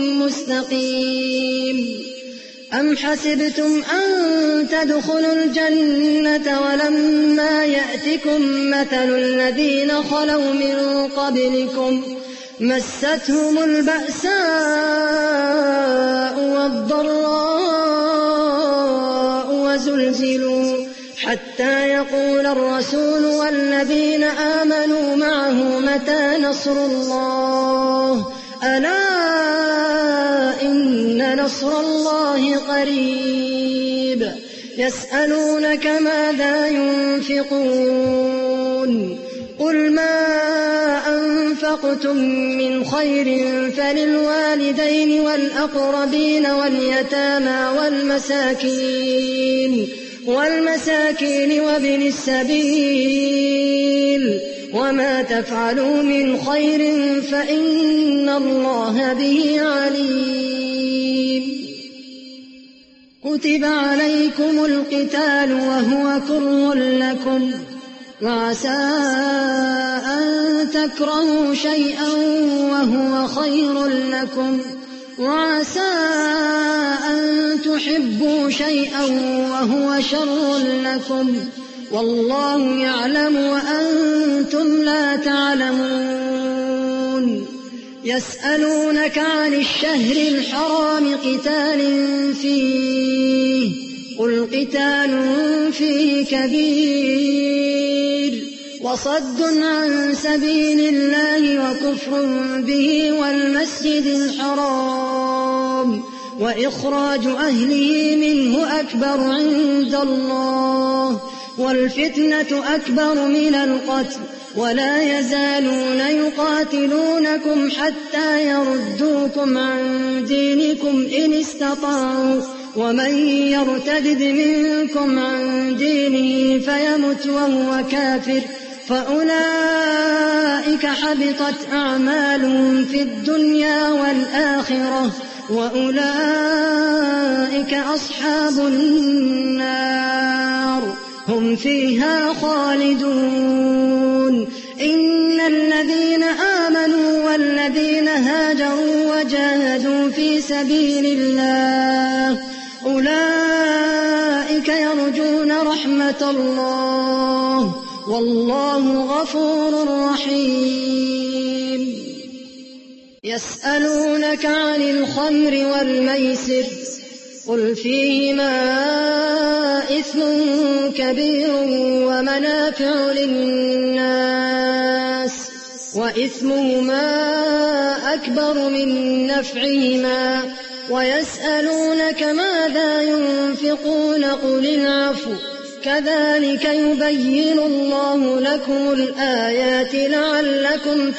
مستقيم. أم حسبتم أن تدخلوا الجنة ولما يأتكم مثل الذين خلوا من قبلكم مستهم البأساء والضراء وزلزلوا حتى يقول الرسول والذين آمنوا معه متى نصر الله ألا إن نصر الله قريب. يسألونك ماذا ينفقون قل ما أنفقتم من خير فللوالدين والأقربين واليتامى والمساكين والمساكين وابن السبيل وما تفعلوا من خير فإن الله به عليم. كتب عليكم القتال وهو كره لكم، وعسى أن تكرهوا شيئا وهو خير لكم، وعسى أن تحبوا شيئا وهو شر لكم، والله يعلم وأنتم لا تعلمون. يسألونك عن الشهر الحرام قتال فيه، قل قتال فيه كبير، وصد عن سبيل الله وكفر به والمسجد الحرام وإخراج أهله منه أكبر عند الله، والفتنة أكبر من القتل، ولا يزالون يقاتلونكم حتى يردوكم عن دينكم إن استطاعوا، ومن يرتد منكم عن دينه فيمت وهو كافر فأولئك حبطت أعمالهم في الدنيا والآخرة، وأولئك أصحاب النار هم فيها خالدون. إن الذين آمنوا والذين هاجروا وجاهدوا في سبيل الله أولئك يرجون رحمة الله، والله غفور رحيم. يسألونك عن الخمر والميسر، قل فيهما إثم كبير ومنافع للناس، وإثمهما أكبر من نفعهما، ويسألونك ماذا ينفقون قل العفو، كذلك يبين الله لكم الآيات لعلكم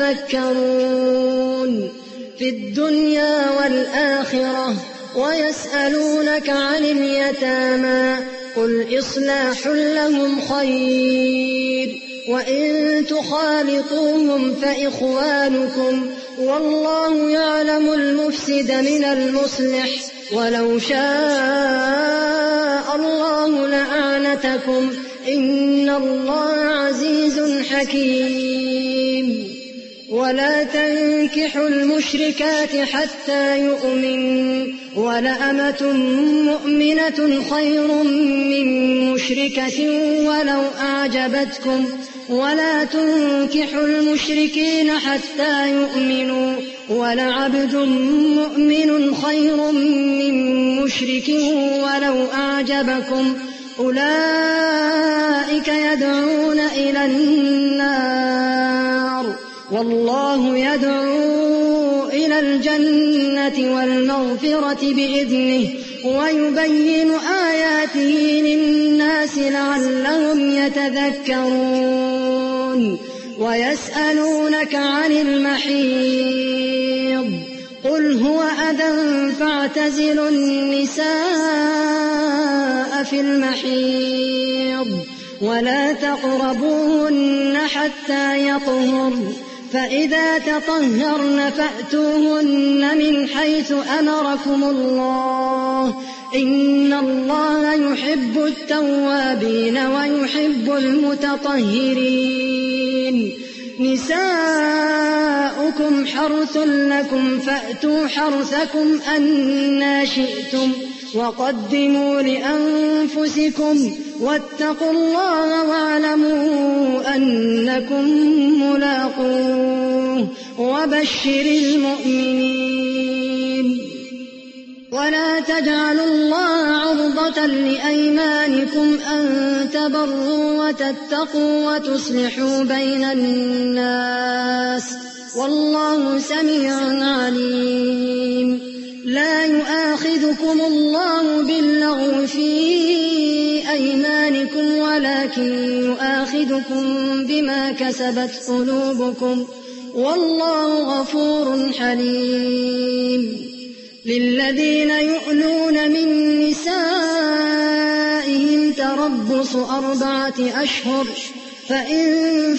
تتفكرون في الدنيا والآخرة. ويسألونك عن اليتامى، قل إصلاح لهم خير، وإن تخالطوهم فإخوانكم، والله يعلم المفسد من المصلح، ولو شاء الله لأعنتكم، إن الله عزيز حكيم. ولا تنكحوا المشركات حتى يؤمنوا، ولأمة مؤمنة خير من مشركة ولو أعجبتكم، ولا تنكحوا المشركين حتى يؤمنوا، ولعبد مؤمن خير من مشرك ولو أعجبكم، أولئك يدعون إلى النار، والله يدعو إلى الجنة والمغفرة بإذنه، ويبين آياته للناس لعلهم يتذكرون. ويسألونك عن المحيض، قل هو أذى فاعتزلوا النساء في المحيض، ولا تقربوهن حتى يطهرن، فإذا تطهرن فأتوهن من حيث أمركم الله، إن الله يحب التوابين ويحب المتطهرين. نساؤكم حرث لكم فأتوا حرثكم أنى شئتم، وقدموا لأنفسكم، واتقوا الله واعلموا أنكم ملاقوه، وبشر المؤمنين. ولا تجعلوا الله عرضة لأيمانكم أن تبروا وتتقوا وتصلحوا بين الناس، والله سميع عليم. لا يؤاخذكم الله باللغو في أيمانكم، ولكن يؤاخذكم بما كسبت قلوبكم، والله غفور حليم. للذين يؤلون من نسائهم تربص أربعة أشهر، فإن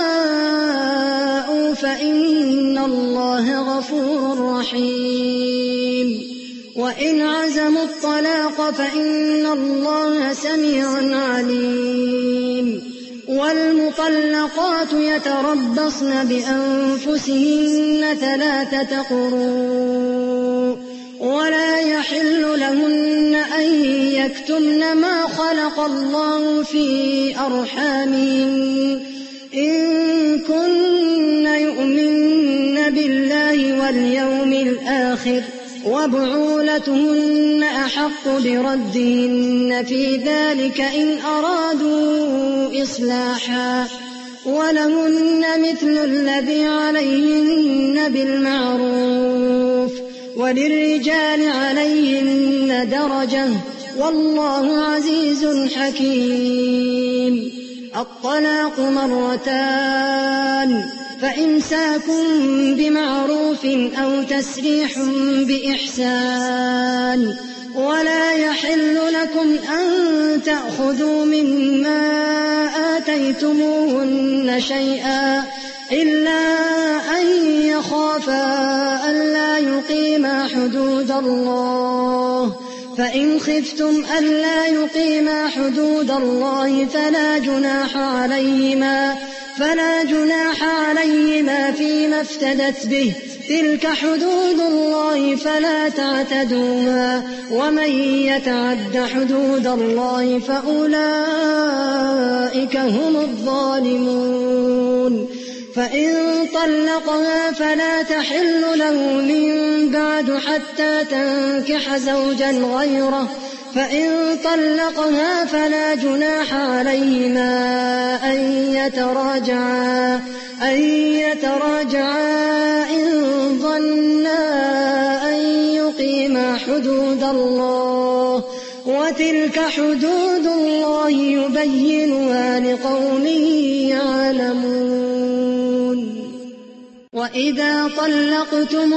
فاءوا فإن الله غفور رحيم وإن عزموا الطلاق فإن الله سميع عليم والمطلقات يتربصن بأنفسهن ثلاثة قروء ولا يحل لهن أن يكتمن ما خلق الله في أرحامهن إن كن يؤمن بالله واليوم الآخر وبعولتهن أحق بردهن في ذلك إن أرادوا إصلاحا ولهن مثل الذي عليهن بالمعروف وللرجال عليهن درجة والله عزيز حكيم. الطلاق مرتان فإمساك بمعروف أو تسريح بإحسان ولا يحل لكم أن تأخذوا مما آتيتموهن شيئا إلا أن يخافا ألا يقيما حدود الله فإن خفتم ألا يقيما حدود الله فلا جناح عليهما فلا جناح عليهما فيما افتدت به تلك حدود الله فلا تعتدوها ومن يتعد حدود الله فأولئك هم الظالمون. فإن طلقها فلا تحل له من بعد حتى تنكح زوجا غيره فإن طلقها فلا جناح عليهما أن يتراجعا أن يتراجعا إن ظنا أن يقيما حدود الله وتلك حدود الله يبينها لقوم يعلمون. وإذا طلقتم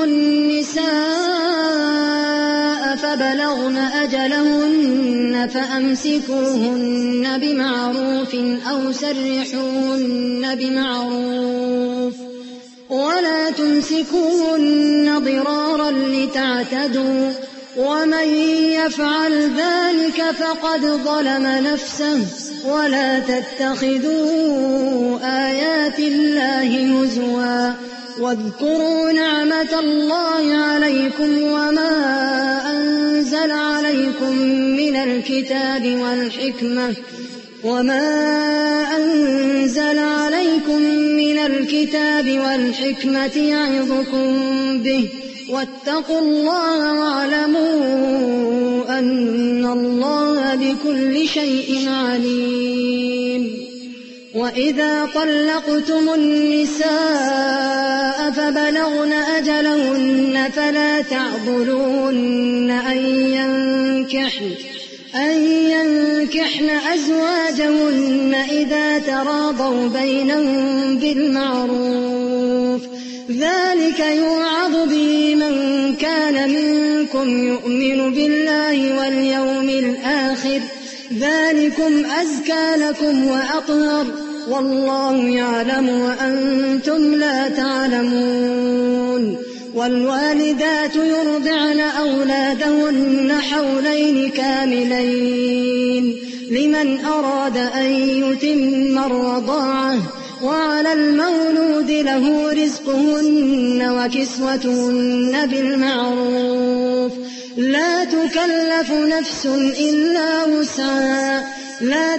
النساء فبلغن أجلهن فأمسكوهن بمعروف أو سرحوهن بمعروف ولا تمسكوهن ضرارا لتعتدوا ومن يفعل ذلك فقد ظلم نفسه ولا تتخذوا آيات الله هزوا واذكروا نعمة الله عليكم وما أنزل عليكم من الكتاب والحكمة وما أنزل عليكم من الكتاب والحكمة يعظكم به واتقوا الله واعلموا أن الله بكل شيء عليم. وإذا طلقتم النساء فبلغن أجلهن فلا تعضلوهن أن ينكحن أن ينكحن أزواجهن إذا تراضوا بينهم بالمعروف ذلك يوعظ به من كان منكم يؤمن بالله واليوم الآخر ذلكم أزكى لكم وأطهر والله يعلم وأنتم لا تعلمون. والوالدات يرضعن أولادهن حولين كاملين لمن أراد أن يتم الرضاعة وعلى المولود له رزقهن وكسوتهن بالمعروف لا تكلف نفس إلا وسعها لا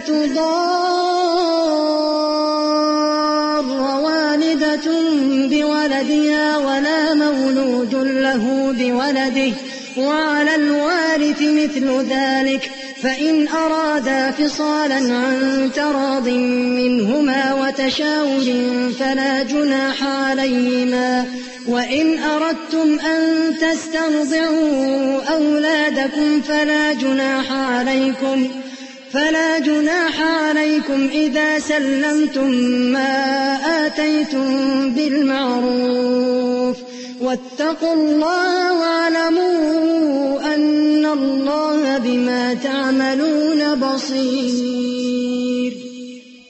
تضار والدة بولدها ولا مولود له بولده وعلى الوارث مثل ذلك فإن أرادا فصالا عن تراض منهما وتشاور فلا جناح عليهما. وإن أردتم أن تسترضعوا أولادكم فلا جناح عليكم فلا جناح عليكم إذا سلمتم ما آتيتم بالمعروف واتقوا الله واعلموا أن الله بما تعملون بصير.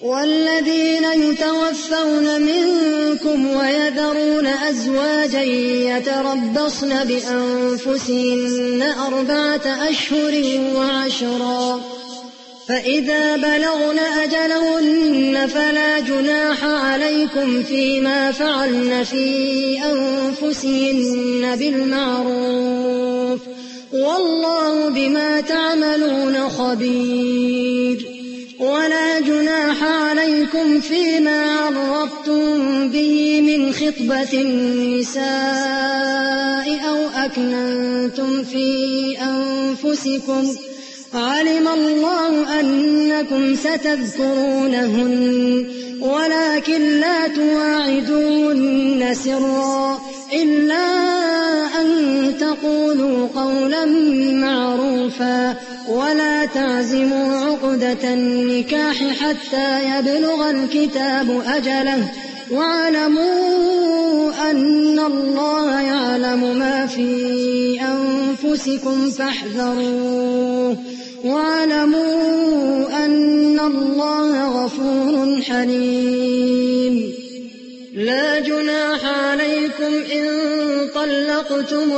والذين يتوفون منكم ويذرون أزواجا يتربصن بأنفسهن أربعة أشهر وعشرا فإذا بلغن أجلهن فلا جناح عليكم فيما فعلن في أنفسهن بالمعروف والله بما تعملون خبير. ولا جناح عليكم فيما عرضتم به من خطبة النساء أو أكننتم في أنفسكم علم الله أنكم ستذكرونهن ولكن لا تواعدوهن سرا إلا أن تقولوا قولا معروفا ولا تعزموا عقدة النكاح حتى يبلغ الكتاب أجله واعلموا أن الله يعلم ما في أنفسكم فاحذروه واعلموا أن الله غفور حليم. لا جناح عليكم إن طلقتم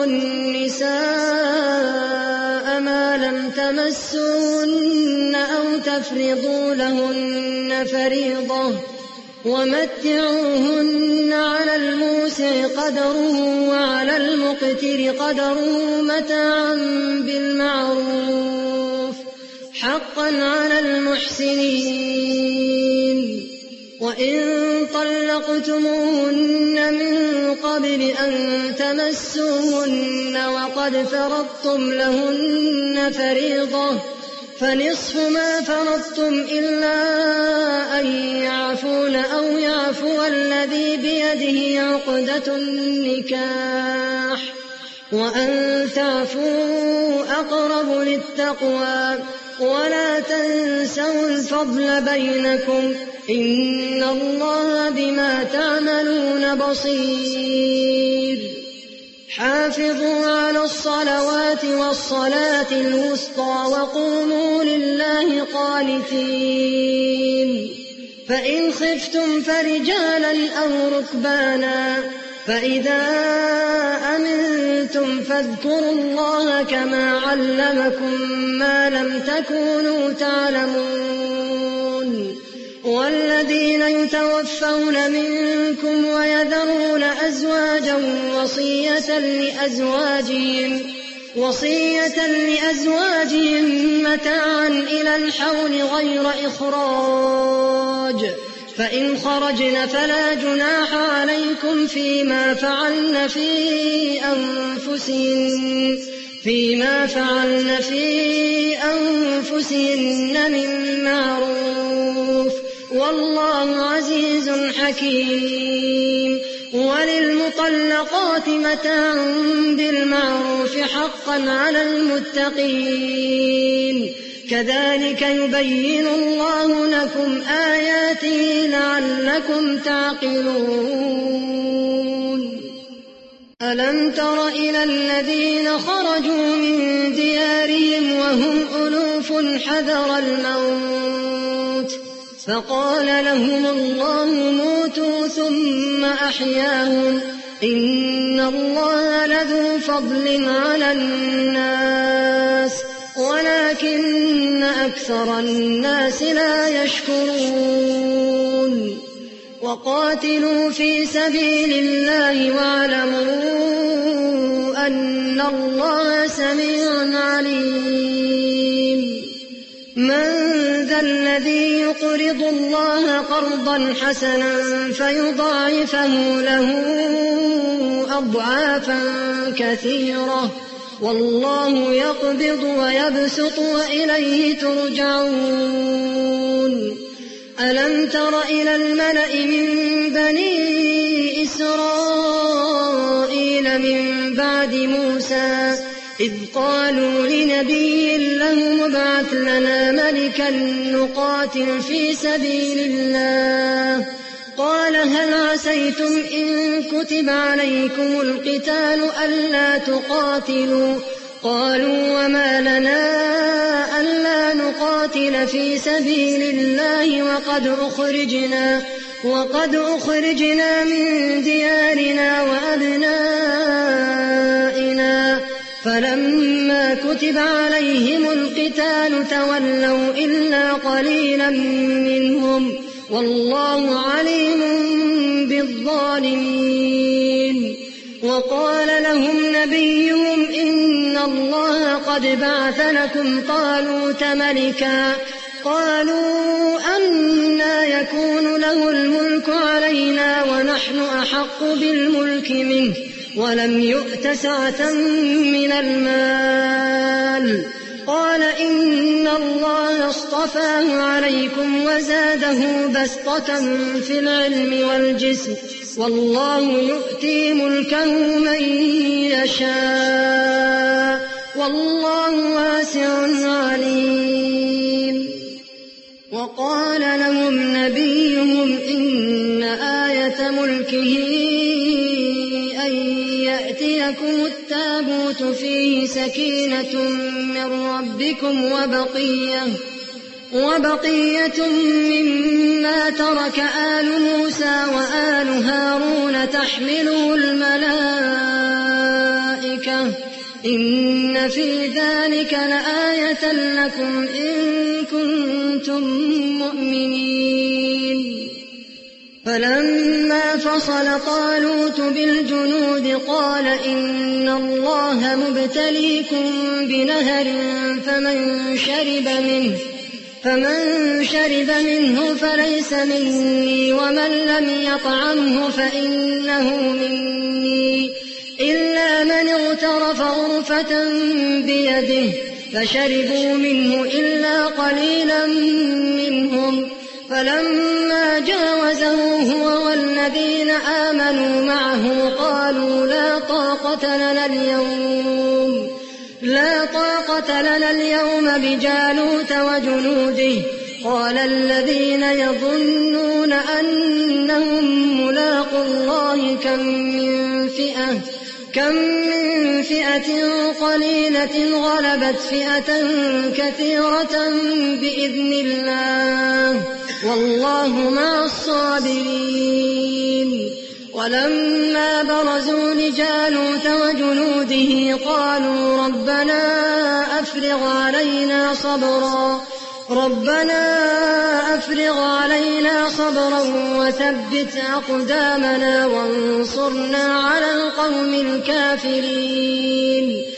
النساء ما لم تمسوهن أو تفرضوا لهن فريضة ومتعوهن على الموسع قدره وعلى المقتر قدره متاعا بالمعروف حقا على المحسنين. وإن طلقتموهن من قبل أن تمسوهن وقد فرضتم لهن فريضة فنصف ما فرضتم إلا أن يعفون أو يعفو الذي بيده عقدة النكاح وأن تعفوا أقرب للتقوى ولا تنسوا الفضل بينكم إن الله بما تعملون بصير. حافظوا على الصلوات والصلاة الوسطى وقوموا لله قانتين. فإن خفتم فرجالا أو ركبانا فإذا أمنتم فاذكروا الله كما علمكم ما لم تكونوا تعلمون. والذين يتوفون منكم ويذرون أزواجا وصية لأزواجهم وصية لأزواجهم متاعا إلى الحول غير إخراج فإن خرجن فلا جناح عليكم فيما فعلن في أنفسهن فيما فعلن في أنفسهن من معروف والله عزيز حكيم. وللمطلقات متاع بالمعروف حقا على المتقين. كذلك يبين الله لكم آياته لعلكم تعقلون. ألم تر إلى الذين خرجوا من ديارهم وهم ألوف حذر الموت فقال لهم الله موتوا ثم أحياهم إن الله لذو فضل على الناس ولكن أكثر الناس لا يشكرون. وقاتلوا في سبيل الله واعلموا أن الله سميع عليم. من ذا الذي يقرض الله قرضا حسنا فيضاعفه له أضعافا كثيرة والله يقبض ويبسط وإليه ترجعون. ألم تر إلى الملأ من بني إسرائيل من بعد موسى إذ قالوا لنبي له ابعث لنا ملكا نقاتل في سبيل الله قال هل عسيتم إن كتب عليكم القتال ألا تقاتلوا قالوا وما لنا ألا نقاتل في سبيل الله وقد أخرجنا وقد أخرجنا من ديارنا وأبنائنا فلما كتب عليهم القتال تولوا إلا قليلا منهم والله عليم بالظالمين. وقال لهم نبيهم إن الله قد بعث لكم طالوت ملكا قالوا أنى يكون له الملك علينا ونحن أحق بالملك منه ولم يؤت سعة من المال قال إن الله اصطفاه عليكم وزاده بسطة في العلم والجسم والله يؤتي ملكه من يشاء والله واسع عليم. وقال لهم نبيهم إن آية ملكه أن يأتيكم التابوت فيه سكينة من ربكم وبقية وبقية مما ترك آل موسى وآل هارون تحمله الملائكة إن في ذلك لآية لكم إن كنتم مؤمنين. فلما فصل طالوت بالجنود قال إن الله مبتليكم بنهر فمن شرب منه فمن شرب منه فليس مني ومن لم يطعمه فإنه مني إلا من اغترف غرفة بيده فشربوا منه إلا قليلا منهم فلما جاوزه هو والذين آمنوا معه قالوا لا طاقة لنا اليوم لا طاقة لنا اليوم بجالوت وجنوده قال الذين يظنون أنهم ملاقو الله كم من فئة كم من فئة قليلة غلبت فئة كثيرة بإذن الله والله مع الصابرين. ولما برزوا لجالوت وجنوده قالوا ربنا أفرغ علينا صبرا ربنا أفرغ علينا صبرا وثبت أقدامنا وانصرنا على القوم الكافرين.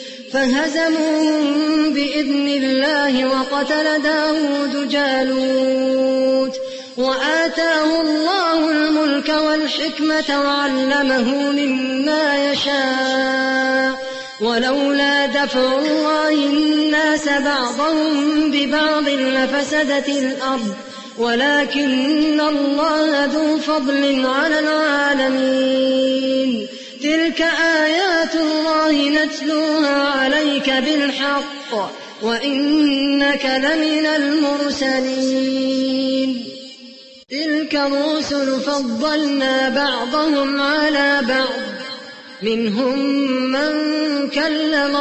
فهزموهم بإذن الله وقتل داود جالوت وآتاه الله الملك والحكمة وعلمه مما يشاء ولولا دفع الله الناس بعضهم ببعض لفسدت الأرض ولكن الله ذو فضل على العالمين. تلك آيات الله نتلوها عليك بالحق وإنك لمن المرسلين. تلك الرسل فضلنا بعضهم على بعض منهم من كلم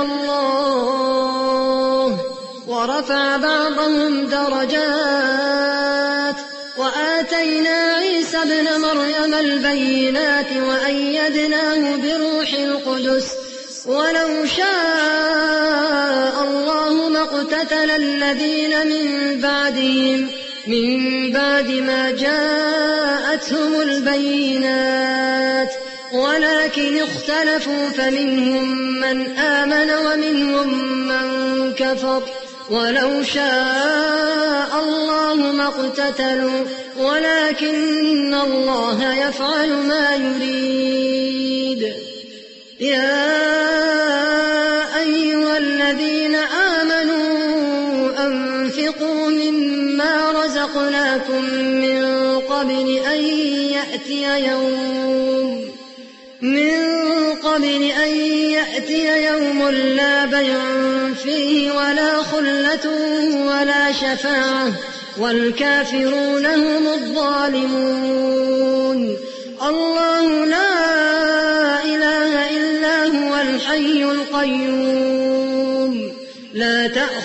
الله ورفع بعضهم درجات وآتينا عيسى ابن مريم البينات وأيدناه بروح القدس ولو شاء الله ما اقتتل الذين من بعدهم من بعد ما جاءتهم البينات ولكن اختلفوا فمنهم من آمن ومنهم من كفر ولو شاء الله ما اقتتلوا ولكن الله يفعل ما يريد. يا أيها الذين آمنوا أنفقوا مما رزقناكم من قبل أن يأتي يوم من قبل أن يأتي يوم لا بيع فيه ولا خلة ولا شفاعة والكافرون هم الظالمون. الله لا إله إلا هو الحي القيوم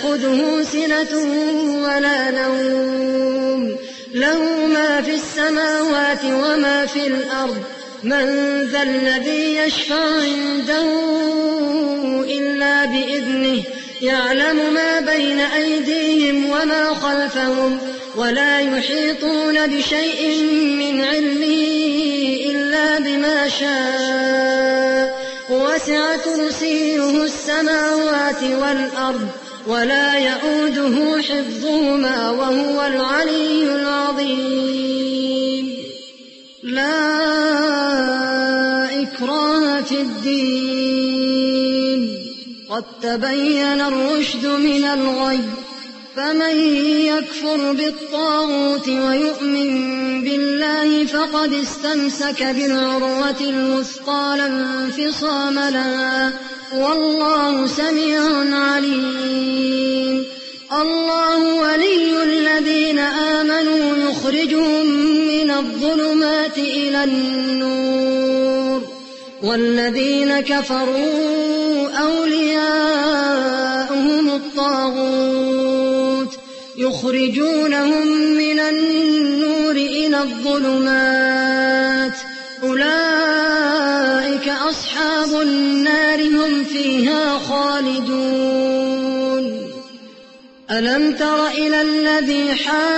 تأخذه سنة ولا نوم له ما في السماوات وما في الأرض من ذا الذي يشفع عنده إلا بإذنه يعلم ما بين أيديهم وما خلفهم ولا يحيطون بشيء من علمه إلا بما شاء وسع كرسيه السماوات والأرض ولا يئوده حفظهما وهو العلي العظيم. لا إكراه في الدين قد تبين الرشد من الغي فمن يكفر بالطاغوت ويؤمن بالله فقد استمسك بالعروة الوثقى لا انفصام لها والله سميع عليم. الله ولي الذين آمنوا يخرجهم من الظلمات إلى النور والذين كفروا أولياؤهم الطاغوت يخرجونهم من النور إلى الظلمات أولئك أصحاب النار هم فيها خالدون. ألم تر إلى الذي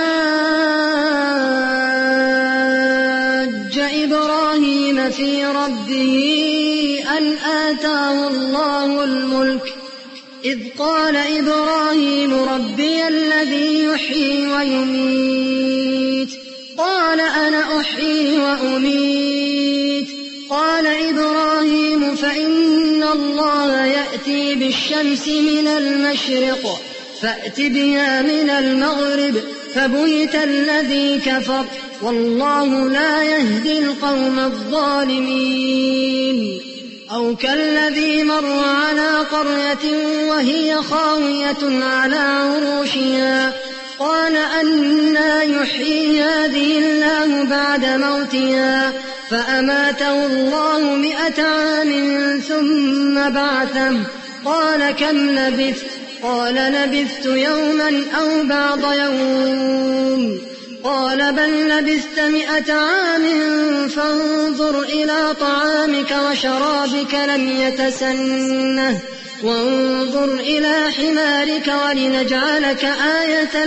حاج إبراهيم في ربه أن آتاه الله الملك إذ قال إبراهيم ربي الذي يحيي ويميت قال أنا أحيي وأميت قال إبراهيم فإن الله يأتي بالشمس من المشرق فأت بها من المغرب فبهت الذي كفر والله لا يهدي القوم الظالمين. أو كالذي مر على قرية وهي خاوية على عروشها قال أنى يحيي هذه الله بعد موتها فأماته الله مئة عام ثم بعثه قال كم لبثت قال لبثت يوما أو بعض يوم قال بل لبثت مئة عام فانظر إلى طعامك وشرابك لم يتسنه وانظر إلى حمارك ولنجعلك آية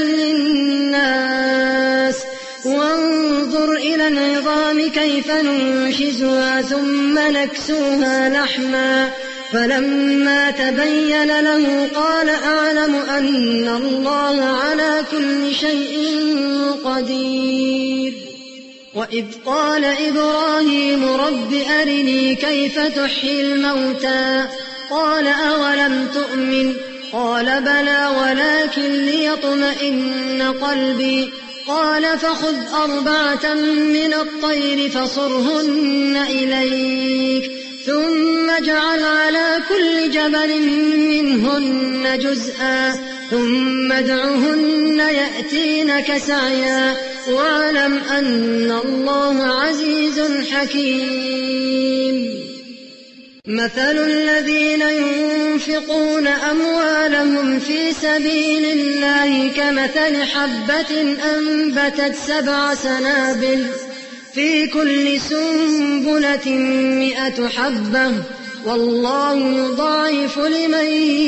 للناس وانظر إلى العظام كيف ننشزها ثم نكسوها لحما فلما تبين له قال أعلم أن الله على كل شيء قدير. وإذ قال إبراهيم رب أرني كيف تحيي الموتى قال أولم تؤمن قال بلى ولكن ليطمئن قلبي قال فخذ أربعة من الطير فصرهن إليك ثم اجعل على كل جبل منهن جزءا ثم ادعهن يأتينك سعيا واعلم أن الله عزيز حكيم. مثل الذين ينفقون أموالهم في سبيل الله كمثل حبة أنبتت سبع سنابل في كل سنبلة مئة حبة والله يضاعف لمن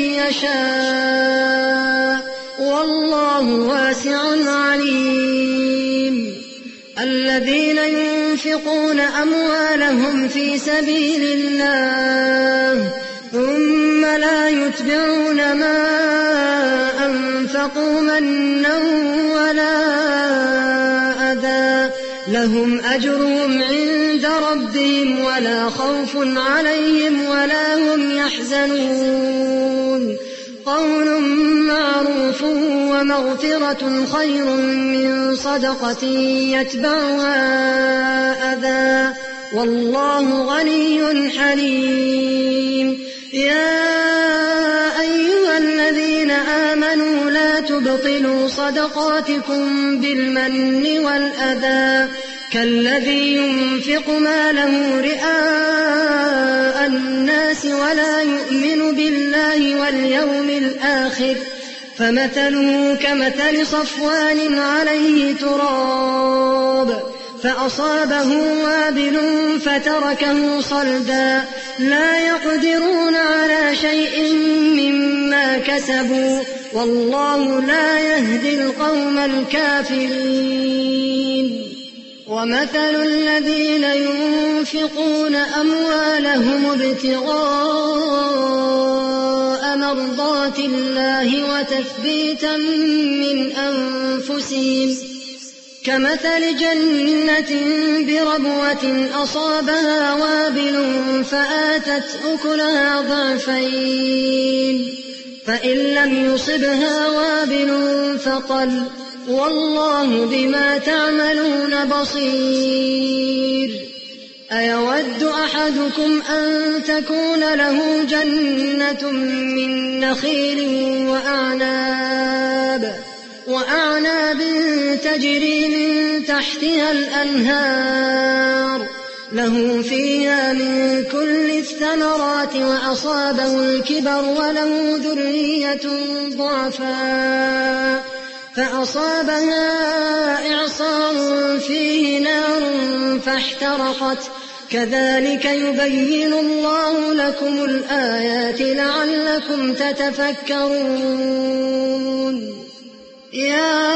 يشاء والله واسع عليم. الذين ينفقون أموالهم في سبيل الله ثم لا يتبعون ما أنفقوا منا ولا أذى لهم أجرهم عند ربهم ولا خوف عليهم ولا هم يحزنون. قول معروف ومغفرة خير من صدقة يتبعها أذى والله غني حليم. يا أيها الذين آمنوا لا تبطلوا صدقاتكم بالمن والأذى كالذي ينفق ماله رئاء الناس ولا يؤمن بالله واليوم الآخر فمثله كمثل صفوان عليه تراب فأصابه وابل فتركه صلدا لا يقدرون على شيء مما كسبوا والله لا يهدي القوم الكافرين. ومثل الذين ينفقون أموالهم ابتغاء مرضات الله وتثبيتا من أنفسهم كمثل جنة بربوة أصابها وابل فآتت أكلها ضعفين فإن لم يصبها وابل فطل والله بما تعملون بصير. أيود أحدكم أن تكون له جنة من نخيل وأعناب وأعناب تجري من تحتها الأنهار له فيها من كل الثمرات وأصابه الكبر وله ذرية ضعفاء فأصابها إعصار فيه نار فاحترقت كذلك يبين الله لكم الآيات لعلكم تتفكرون. يا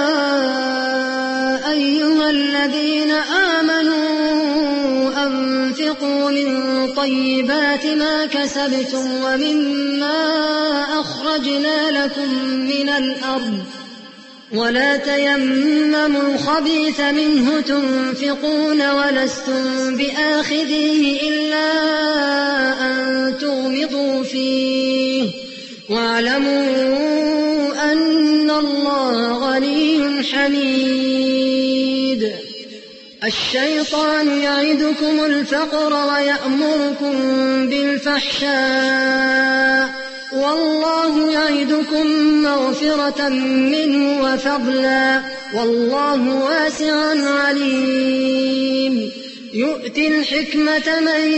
أيها الذين آمنوا أنفقوا من طيبات ما كسبتم ومما أخرجنا لكم من الأرض ولا تيمموا الخبيث منه تنفقون ولستم بآخذيه إلا أن تغمضوا فيه واعلموا أن الله غني حميد. الشيطان يعدكم الفقر ويأمركم بالفحشاء والله يعدكم مغفرة منه وفضلا والله واسع عليم. يؤتي الحكمة من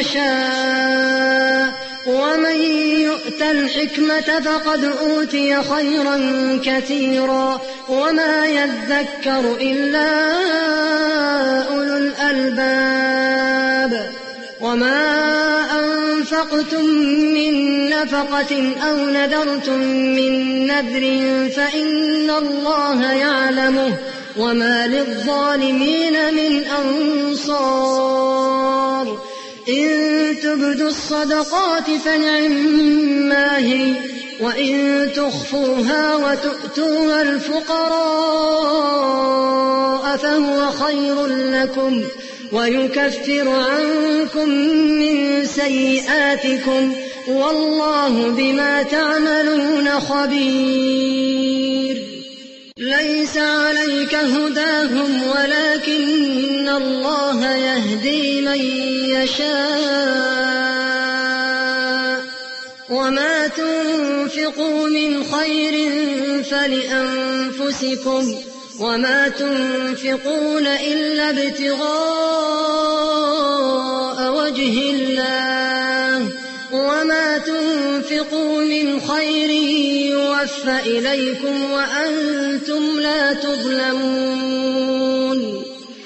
يشاء ومن يؤت الحكمة فقد أوتي خيرا كثيرا وما يذكر إلا أولو الألباب. وما أنفقتم من نفقة أو نذرتم من نذر فإن الله يعلمه وما للظالمين من أنصار. إن تبدوا الصدقات فنعما هي وإن تخفوها وتؤتوها الفقراء فهو خير لكم ويكفر عنكم من سيئاتكم والله بما تعملون خبير. ليس عليك هداهم ولكن الله يهدي من يشاء وما تنفقوا من خير فلأنفسكم وما تنفقون إلا ابتغاء وجه الله وما تنفقوا من خير يوفى إليكم وأنتم لا تظلمون.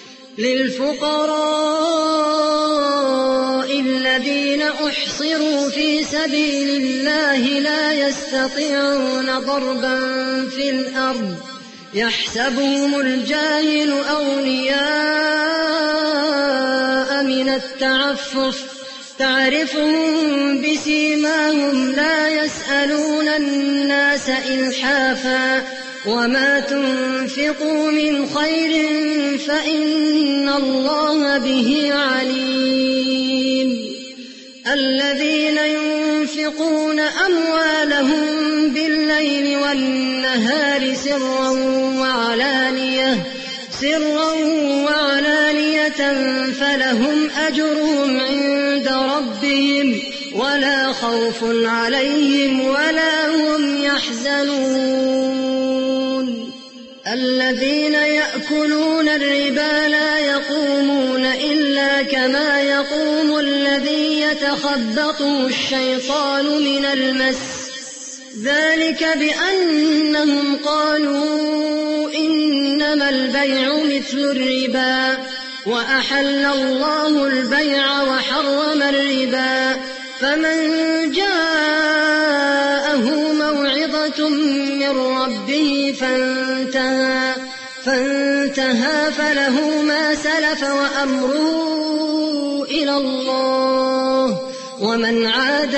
للفقراء الذين أحصروا في سبيل الله لا يستطيعون ضربا في الأرض يحسبهم الجاهل أغنياء من التعفف تعرفهم بسيماهم لا يسألون الناس إلحافا وما تنفقوا من خير فإن الله به عليم. الذين ينفقون أموالهم بالليل والنهار سرا وعلانية سرا وعلانية فلهم أجرهم عند ربهم ولا خوف عليهم ولا هم يحزنون. الذين يأكلون الربا لا يقومون إلا كما يقوم الذي يتخبطه الشيطان من المس ذلك بأنهم قالوا إنما البيع مثل الربا وأحل الله البيع وحرم الربا فمن جاءه موعظة من ربه فانتهى, فانتهى فله ما سلف وأمره إلى الله ومن عاد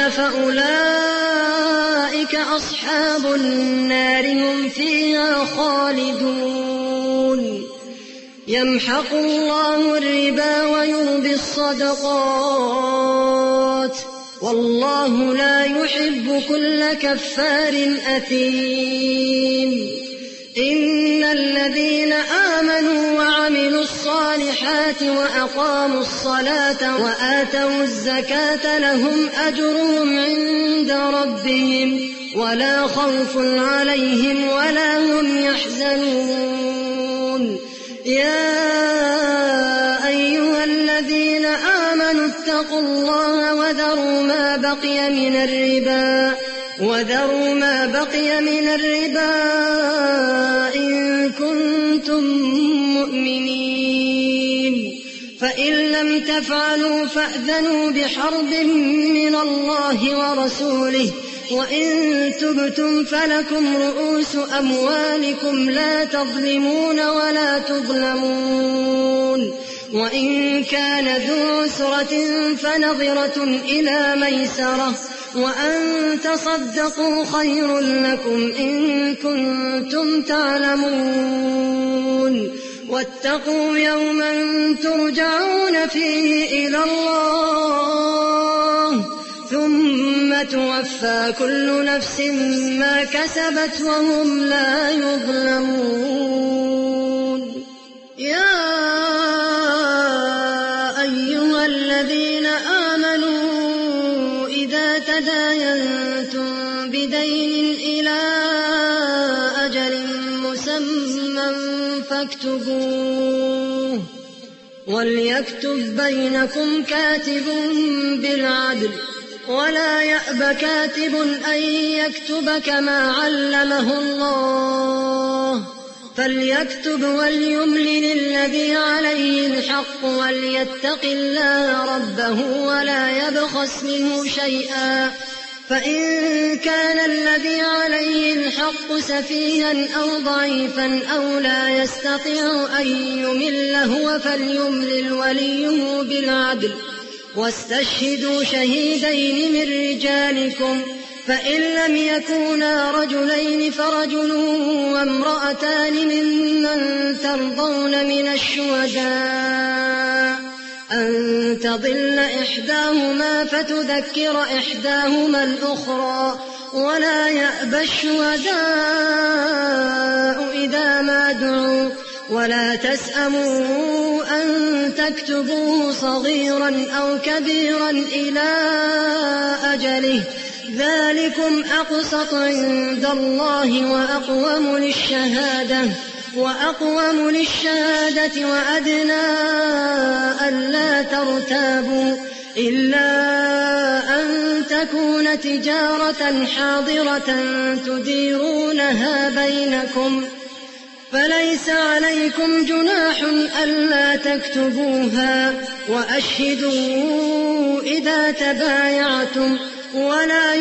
فأولئك أصحاب النار هم فيها خالدون يمحق الله الربا ويربي الصدقات والله لا يحب كل كفار أثيم إن الذين آمنوا وعملوا الصالحات وأقاموا الصلاة وآتوا الزكاة لهم أجرهم عند ربهم ولا خوف عليهم ولا هم يحزنون يا أيها الذين آمنوا اتقوا الله وذروا ما بقي من الربا وذروا ما بقي من الربا إن كنتم مؤمنين فإن لم تفعلوا فأذنوا بحرب من الله ورسوله وإن تبتم فلكم رؤوس أموالكم لا تظلمون ولا تظلمون وإن كان ذو عسرة فنظرة إلى ميسرة وأن تصدقوا خير لكم إن كنتم تعلمون واتقوا يوما ترجعون فيه إلى الله ثم توفى كل نفس ما كسبت وهم لا يظلمون يا أيها الذين آمنوا إذا تداينتم بدين إلى أجل مسمى فاكتبوه وليكتب بينكم كاتب بالعدل ولا يأب كاتب أن يكتب كما علمه الله فليكتب وليملل الذي عليه الحق وليتق الله ربه ولا يبخس منه شيئا فإن كان الذي عليه الحق سفيها أو ضعيفا أو لا يستطيع أن يمل هو فليملل وليه بالعدل واستشهدوا شهيدين من رجالكم فإن لم يكونا رجلين فرجل وامرأتان ممن ترضون من الشهداء أن تضل إحداهما فتذكر إحداهما الأخرى ولا يأبى الشهداء إذا ما دعوا ولا تسأموا أن تكتبوه صغيرا أو كبيرا إلى أجله ذلكم أقسط عند الله وأقوم للشهادة وأقوم للشهادة وأدنى ألا ترتابوا إلا أن تكون تجارة حاضرة تديرونها بينكم فليس عليكم جناح ألا تكتبوها وأشهدوا إذا تبايعتم ولا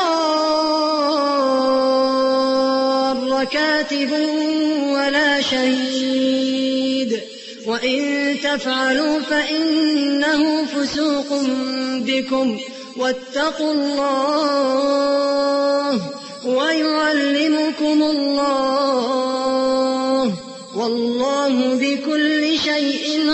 يضار كاتب ولا شهيد وإن تفعلوا فإنه فسوق بكم واتقوا الله ويعلمكم الله والله بكل شيء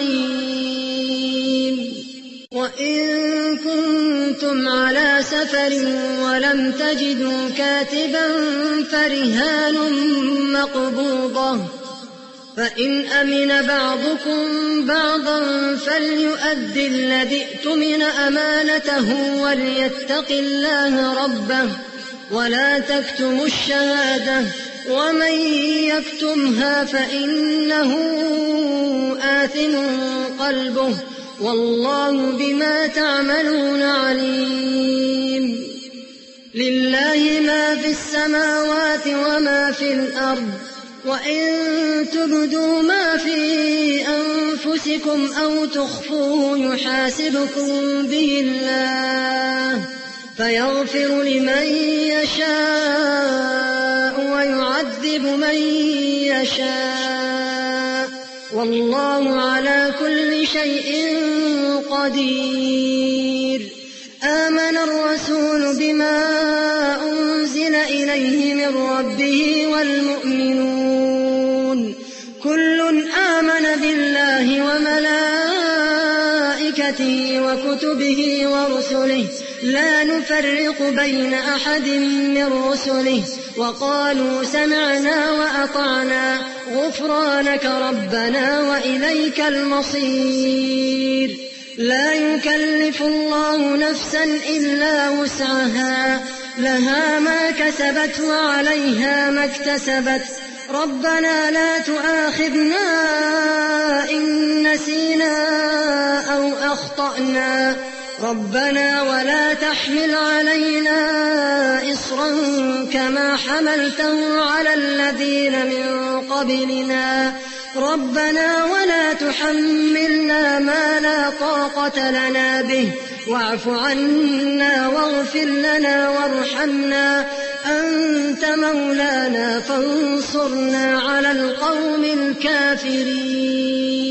عليم وإن كنتم على سفر ولم تجدوا كاتبا فرهان مقبوضة فإن أمن بعضكم بعضا فليؤدي الذي اؤتمن أمانته وليتق الله ربه ولا تكتموا الشهادة ومن يكتمها فإنه آثم قلبه والله بما تعملون عليم لله ما في السماوات وما في الأرض وإن تبدوا ما في أنفسكم أو تخفوه يحاسبكم به الله فيغفر لمن يشاء ويعذب من يشاء والله على كل شيء قدير. آمن الرسول بما أنزل إليه من ربه والمؤمنون كل آمن بالله وملائكته وكتبه ورسله لا نفرق بين أحد من رسله وقالوا سمعنا وأطعنا غفرانك ربنا وإليك المصير. لا يكلف الله نفسا إلا وسعها لها ما كسبت وعليها ما اكتسبت ربنا لا تؤاخذنا إن نسينا أو أخطأنا ربنا ولا تحمل علينا إصرا كما حملته على الذين من قبلنا ربنا ولا تحملنا ما لا طاقة لنا به واعف عنا واغفر لنا وارحمنا أنت مولانا فانصرنا على القوم الكافرين.